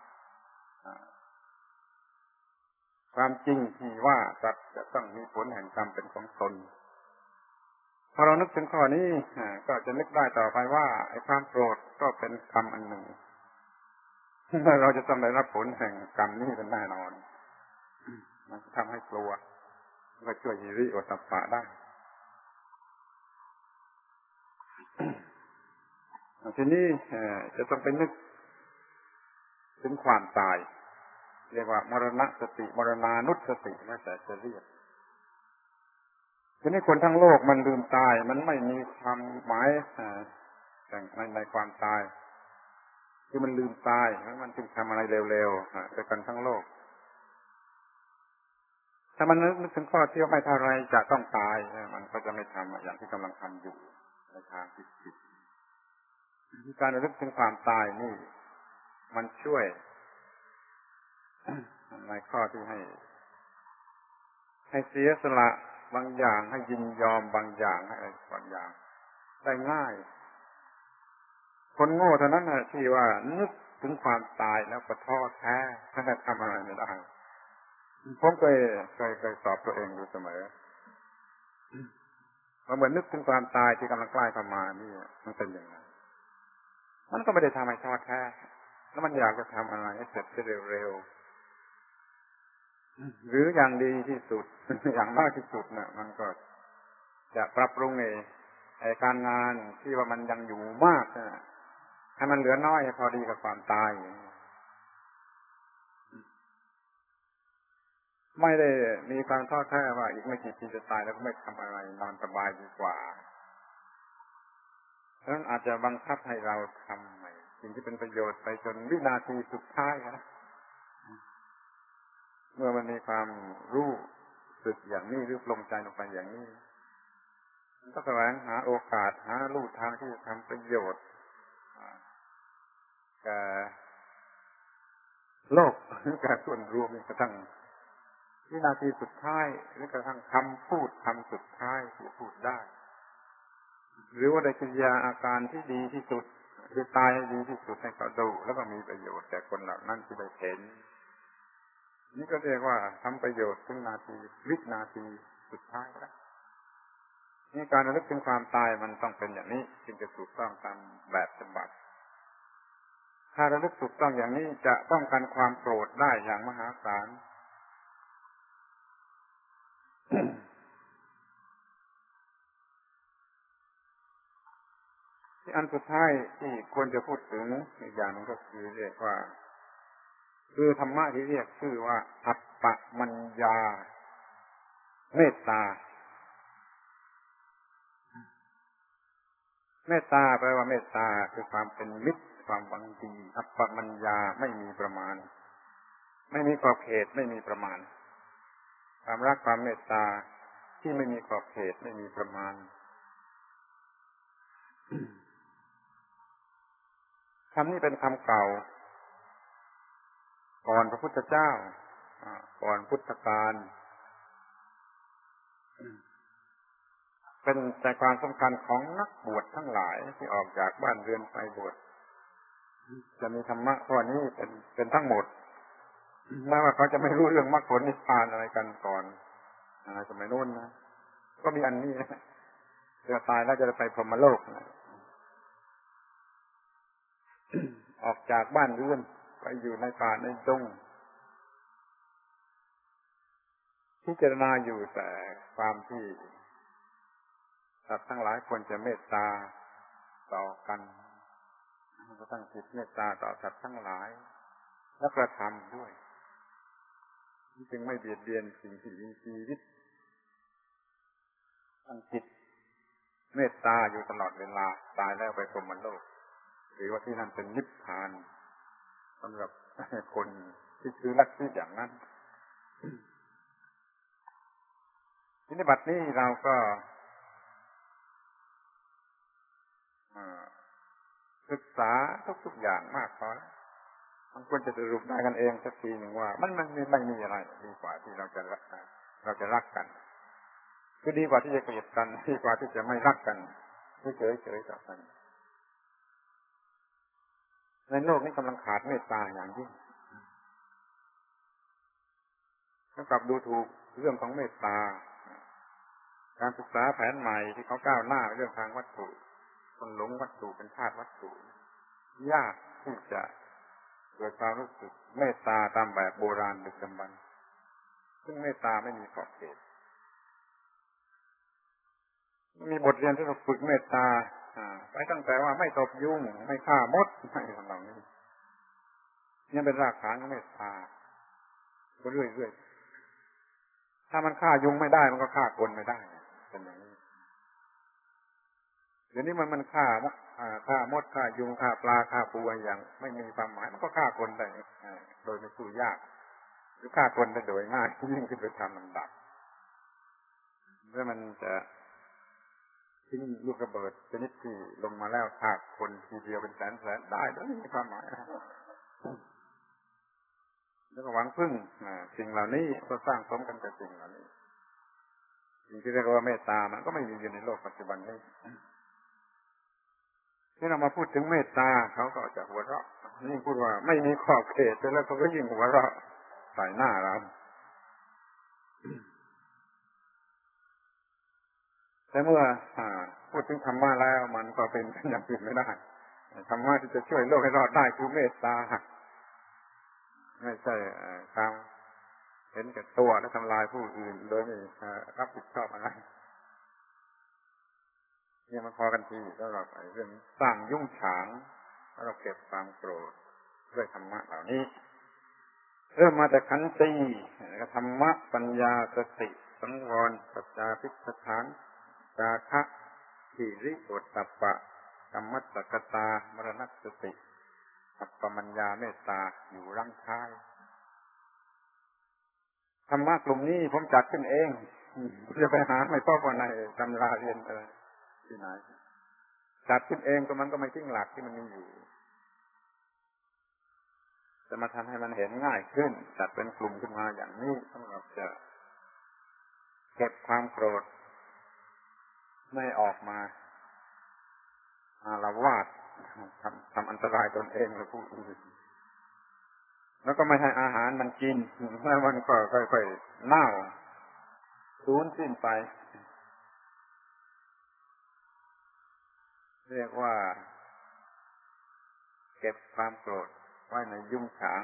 ความจริงที่ว่าสัตว์จะต้องมีผลแห่งกรรมเป็นของตนพอเรานึกถึงข้อนี้ก็จะนึกได้ต่อไปว่าไอ้ความโกรธก็เป็นกรรมอันหนึ่งเราจะต้องได้รับผลแห่งกรรมนี้เป็นแน่นอนมันทำให้กลัวก็ช่วยหิริโอตตัปปะได้ทีนี้จะต้องไปนึกถึงความตายเรียกว่ามรณสติมรณานุสติแล้วแต่จะเรียกทีนี้คนทั้งโลกมันลืมตายมันไม่มีความหมายในในความตายคือมันลืมตายแล้วมันจึงทำอะไรเร็วๆด้วยกันทั้งโลกถ้ามันนึกถึงข้อที่ว่าไม่เท่าไรจะต้องตายมันก็จะไม่ทำอย่างที่กำลังทำอยู่ในทางผิดๆการระลึกถึงความตายนี่มันช่วยในข้อที่ให้ให้เสียสละบางอย่างให้ยินยอมบางอย่างให้อะไรบางอย่างได้ง่ายคนโง่เท่านั้นนะที่ว่านึกถึงความตายแล้วก็ท้อแท้ถ้าทำอะไรไม่ได้ผมเคยเคยเคยสอบตัวเองอยู่เสมอว่าเหมือนนึกถึงความตายที่กำลังใกล้เข้ามานี่มันเป็นยังไงมันก็ไม่ได้ทำให้ท้อแท้แล้วมันอยากจะทำอะไรให้เสร็จเร็วๆหรืออย่างดีที่สุดอย่างมากที่สุดน่ะมันก็จะปรับปรุงในการงานที่ว่ามันยังอยู่มากนะให้มันเหลือน้อยพอดีกับความตายไม่ได้มีความท้อแท้ว่าอีกไม่กี่ปีจะตายแล้วก็ไม่ทำอะไรนอนสบายดีกว่าเพราะฉะนั้นอาจจะบังคับให้เราทำสิ่งที่เป็นประโยชน์ไปจนวินาทีสุดท้ายนะเมื่อมันมีความรู้สึกอย่างนี้หรือปลงใจลงไปอย่างนี้ก็แสวงหาโอกาสหาลู่ทางที่จะทำประโยชน์แก่โลกหรือแก่ส่วนรวมกระทั่งวินาทีสุดท้ายหรือกระทั่งคำพูดคำสุดท้ายที่พูดได้หรือว่าได้กิริยาอาการที่ดีที่สุดคือตายให้ดีที่สุดให้เขาดูแล้วก็มีประโยชน์แก่คนเหล่านั้นที่ได้เห็นนี่ก็เรียกว่าทำประโยชน์ถึงนาทีวินาทีสุดท้ายแล้วนี่การระลึกถึงความตายมันต้องเป็นอย่างนี้จึงจะถูกต้องตามแบบฉบับถ้าระลึกถูกต้องอย่างนี้จะป้องกันความโกรธได้อย่างมหาศาลอันสุดท้ายที่ควรจะพูดถึงอีกอย่างนึงก็คือเรียกว่าคือธรรมะที่เรียกชื่อว่าอัปปมัญญาเมตตาเมตตาแปลว่าเมตตาคือความเป็นมิตรความหวังดีอัปปมัญญาไม่มีประมาณไม่มีขอบเขตไม่มีประมาณความรักความเมตตาที่ไม่มีขอบเขตไม่มีประมาณคำนี้เป็นคำเก่าก่อนพระพุทธเจ้าก่อนพุทธกาลเป็นใจความสำคัญของนักบวชทั้งหลายที่ออกจากบ้านเรือนไปบวชจะมีธรรมะข้อนี้เป็นเป็นทั้งหมดแม้ว่าเขาจะไม่รู้เรื่องมรรคผลนิพพานอะไรกันก่อนอะไรสมัยโน้นนะก็มีอันนี้จะตายแล้วจะไปพรหมโลกนะออกจากบ้านเรือนไปอยู่ในป่าในดงพิจารณาอยู่แต่ความที่สัตว์ทั้งหลายควรจะเมตตาต่อกันก็ตั้งจิตเมตตาต่อสัตว์ทั้งหลายและกระทำด้วยจึงไม่เบียดเบียนสิ่งที่มีชีวิตตั้งจิตเมตตาอยู่ตลอดเวลาตายแล้วไปพรหมโลกหรือว่าที่นั่นเป็นนิพพานสำหรับคนที่ถือลัทธิอย่างนั้นทีนี้บัดนี้เราก็ศึกษาทุกๆอย่างมากพอมันควรจะสรุปได้กันเองสักทีหนึ่งว่ามันมันไม่มีอะไรดีกว่าที่เราจะรักเราจะรักกันคือดีกว่าที่จะเกลียดกันดีกว่าที่จะไม่รักกันเฉยๆเฉยๆต่อกันในโลกนี้กำลังขาดเมตตาอย่างยิ่งแล้วกลับดูถูกเรื่องของเมตตาการศึกษาแผนใหม่ที่เขาก้าวหน้าเรื่องทางวัตถุคนหลงวัตถุเป็นธาตุวัตถุยากที่จะเกิดความรู้สึกเมตตาตามแบบโบราณดึกดำบรรพ์ซึ่งเมตตาไม่มีขอบเขตมีบทเรียนที่เราฝึกเมตตาไปตั้งแต่ว่าไม่ตบยุงไม่ฆ่ามดไม่ทำเหล่านี้นี่เป็นรากฐานของเมตตาก็เรื่อยๆถ้ามันฆ่ายุงไม่ได้มันก็ฆ่าคนไม่ได้เป็นอย่างนี้เดี๋ยวนี้มันมันฆ่ามดฆ่ามดฆ่ายุงฆ่าปลาฆ่าปูอย่างไม่มีความหมายมันก็ฆ่าคนได้โดยไม่สู้ยากหรือฆ่าคนได้โดยง่ายยิ่งขึ้นไปทำลำดับแล้วมันจะทิ้งลูกระเบิดชนิดที่ลงมาแล้วฆ่าคนทีเดียวเป็นแสนแสนได้โดยไม่มีความหมายแล้วก็หวังพึ่งสิ่งเหล่านี้ก็สร้างสมกันกับสิ่งเหล่านี้สิ่งที่เรียกว่าเมตตามันก็ไม่มีอยู่ในโลกปัจจุบันนี้ที่เรามาพูดถึงเมตตาเขาก็จะหัวเราะยิ่งพูดว่าไม่มีขอบเขตแล้วเขาก็ยิ่งหัวเราะใส่หน้าเราแต่เมื่อพูดถึงธรรมะแล้วมันก็เป็นอย่างอื่นไม่ได้ธรรมะที่จะช่วยโลกให้รอดได้คือเมตตาไม่ใช่การเห็นแก่ตัวและทำลายผู้อื่นโดยไม่รับผิดชอบอะไรนี่มันพอกันทีสำหรับเรื่องสร้างยุ่งฉางแล้วเราเก็บความโกรธด้วยธรรมะเหล่านี้เริ่มมาจากขันติธรรมะปัญญาสติสังวรสัจจาภิสถานจาคะหิริโอตตัปปะกัมมัสสกตามรณสติอัปปมัญญาเมตตาอยู่รังท้ายธรรมะกลุ่มนี้ผมจัดขึ้นเองจะไปหาไม่พบว่าในตำราเรียนเออที่ไหนจัดขึ้นเองก็มันก็ไม่ทิ้งหลักที่มันมีอยู่จะมาทำให้มันเห็นง่ายขึ้นจัดเป็นกลุ่มขึ้นมาอย่างนี้สำหรับจะเก็บความโกรธไม่ออกมาอาละวาดทำทำอันตรายตนเองหรือผู้อื่นแล้วก็ไม่ให้อาหารมันกินแล้วมันก็ค่อยๆเน่าสูญสิ้นไปเรียกว่าเก็บความโกรธไว้ในยุ่งฉาง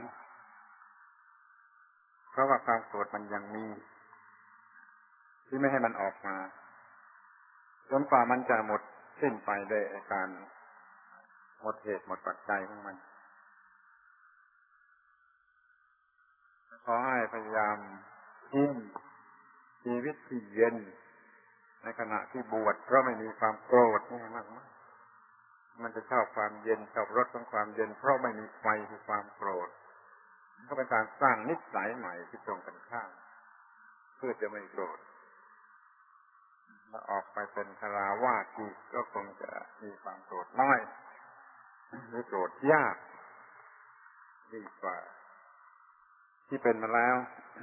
เพราะว่าความโกรธมันยังมีที่ไม่ให้มันออกมาจนกว่ามันจะหมดสิ้นไปด้วยการหมดเหตุหมดปัจจัยของมันขอให้พยายามทิ้งชีวิตที่เย็นในขณะที่บวชเพราะไม่มีความโกรธนี่มากๆมันจะชอบความเย็นชอบรสของความเย็นเพราะไม่มีไฟคือความโกรธก็เป็นการสร้างนิสัยใหม่ที่ตรงกันข้ามเพื่อจะไม่โกรธแล้วออกไปเป็นฆราวาสอีกก็คงจะมีความโกรธน้อยหรือโกรธยากดีกว่าที่เป็นมาแล้ว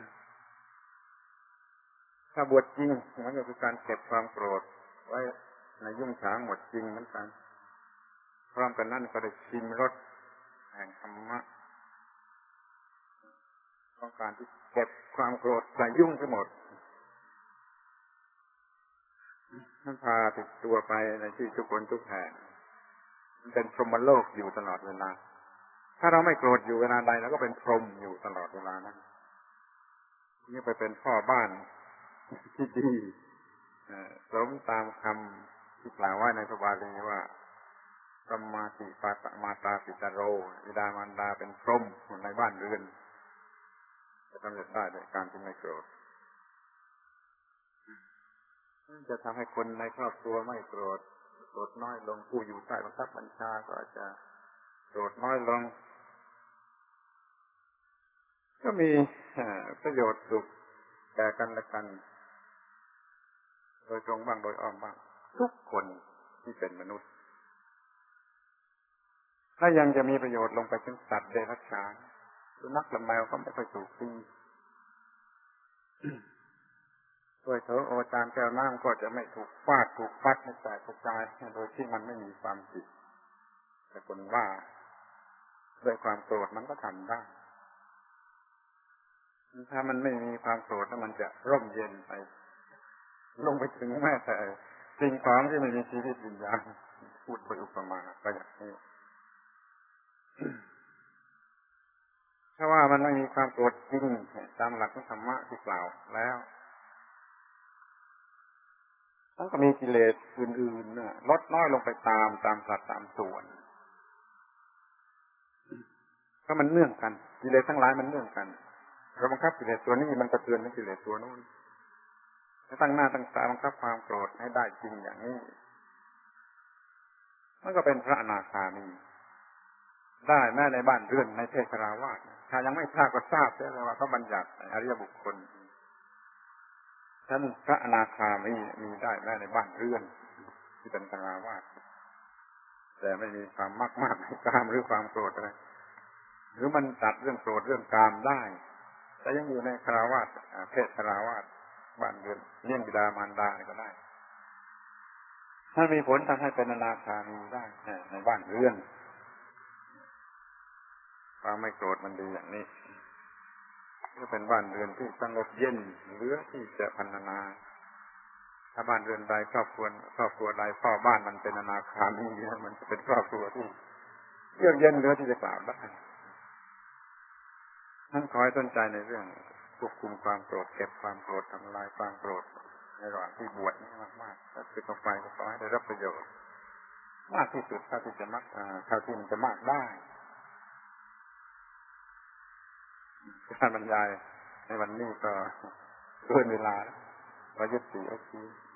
ถ้าบวชจริงมันก็คือการเก็บความโกรธไว้ในยุ่งฉางหมดจริงเหมือนกันพร้อมกันนั้นก็ได้ชิมรสแห่งธรรมะต้องการที่เก็บความโกรธใส่ยุ่งทั้งหมดนั่นพาติดตัวไปในที่ทุกคนทุกแห่งมันเป็นพรหมโลกอยู่ตลอดเวลาถ้าเราไม่โกรธอยู่เวลาใดเราก็เป็นพรหมอยู่ตลอดเวลานั้นนี่ไปเป็นพ่อบ้านที่ดีสมตามคำที่กล่าวไว้ในพระบาลีว่าสัมมาติปัสสะมาตาปิตโรบิดามารดาเป็นพรหมในบ้านเรือนจะทำได้โดยการที่ไม่โกรธจะทำให้คนในครอบครัวไม่โกรธโกรธน้อยลงผู้อยู่ใต้บังคับบัญชาก็อาจจะโกรธน้อยลงก็มีประโยชน์สุขแก่กันและกันโดยตรงบ้างโดยอ้อมบ้างทุกคนที่เป็นมนุษย์ถ้ายังจะมีประโยชน์ลงไปถึงสัตว์เดรัจฉานสุนัขและแมวก็ไม่ค่อยถูกตีด้วยเถอโอจานแก้วน้ำก็จะไม่ถูกฟาดถูกฟัดให้แตกกระจายโดยที่มันไม่มีความผิดแต่คนว่าด้วยความโกรธมันก็ทำได้ถ้ามันไม่มีความโกรธแล้วมันจะร่มเย็นไปลงไปถึงแม้แต่สิ่งของที่ไม่มีชีวิตวิญญาณพูดโดยอุปมาก็อย่างนี้ถ้าว่ามันไม่มีความโกรธจริงตามหลักของธรรมะที่กล่าวแล้วมันก็มีกิเลสอื่นๆเนี่ยลดน้อยลงไปตามตามสัดตามส่วนก็มันเนื่องกันกิเลสทั้งหลายมันเนื่องกันเราบังคับกิเลสตัวนี้มันกระเทือนกิเลสตัวนู้นถ้าตั้งหน้าตั้งตาบังคับความโกรธให้ได้จริงอย่างนี้มันก็เป็นพระอนาคามีได้แม้ในบ้านเรือนในเทศราวาสถ้ายังไม่ทราบก็ทราบได้ว่าเขาบัญญัติอริยบุคคลท่านพระอนาคามีมีได้แม้ในบ้านเรือนที่เป็นคฤหัสถ์แต่ไม่มีความมากมากในกามหรือความโกรธอะไรหรือมันตัดเรื่องโกรธเรื่องกามได้แต่ยังอยู่ในคฤหัสถ์เพศคฤหัสถ์บ้านเรือนเลี้ยงบิดามารดาก็ได้ถ้ามีผลทำให้เป็นอนาคามีได้ในบ้านเรือนความไม่โกรธมันดีอย่างนี้ก็เป็นบ้านเรือนที่สงบเย็นเหลือที่จะพรรณนาถ้าบ้านเรือนใดครอบครัวครอบครัวใดพ่อบ้านมันเป็นอนาคามีมันจะเป็นครอบครัวที่เยือกเย็นเหลือที่จะกล่าวได้ท่านคอยสนใจในเรื่องควบคุมความโกรธเก็บความโกรธทำลายความโกรธในระหว่างที่บวชนี่มากๆแต่คือต่อไปก็ขอให้ได้รับประโยชน์มากที่สุดเท่าที่จะมากเท่าที่มันจะมากได้การบรรยายในวันนี้ก็เกินเวลาแล้วเรายุติไว้ที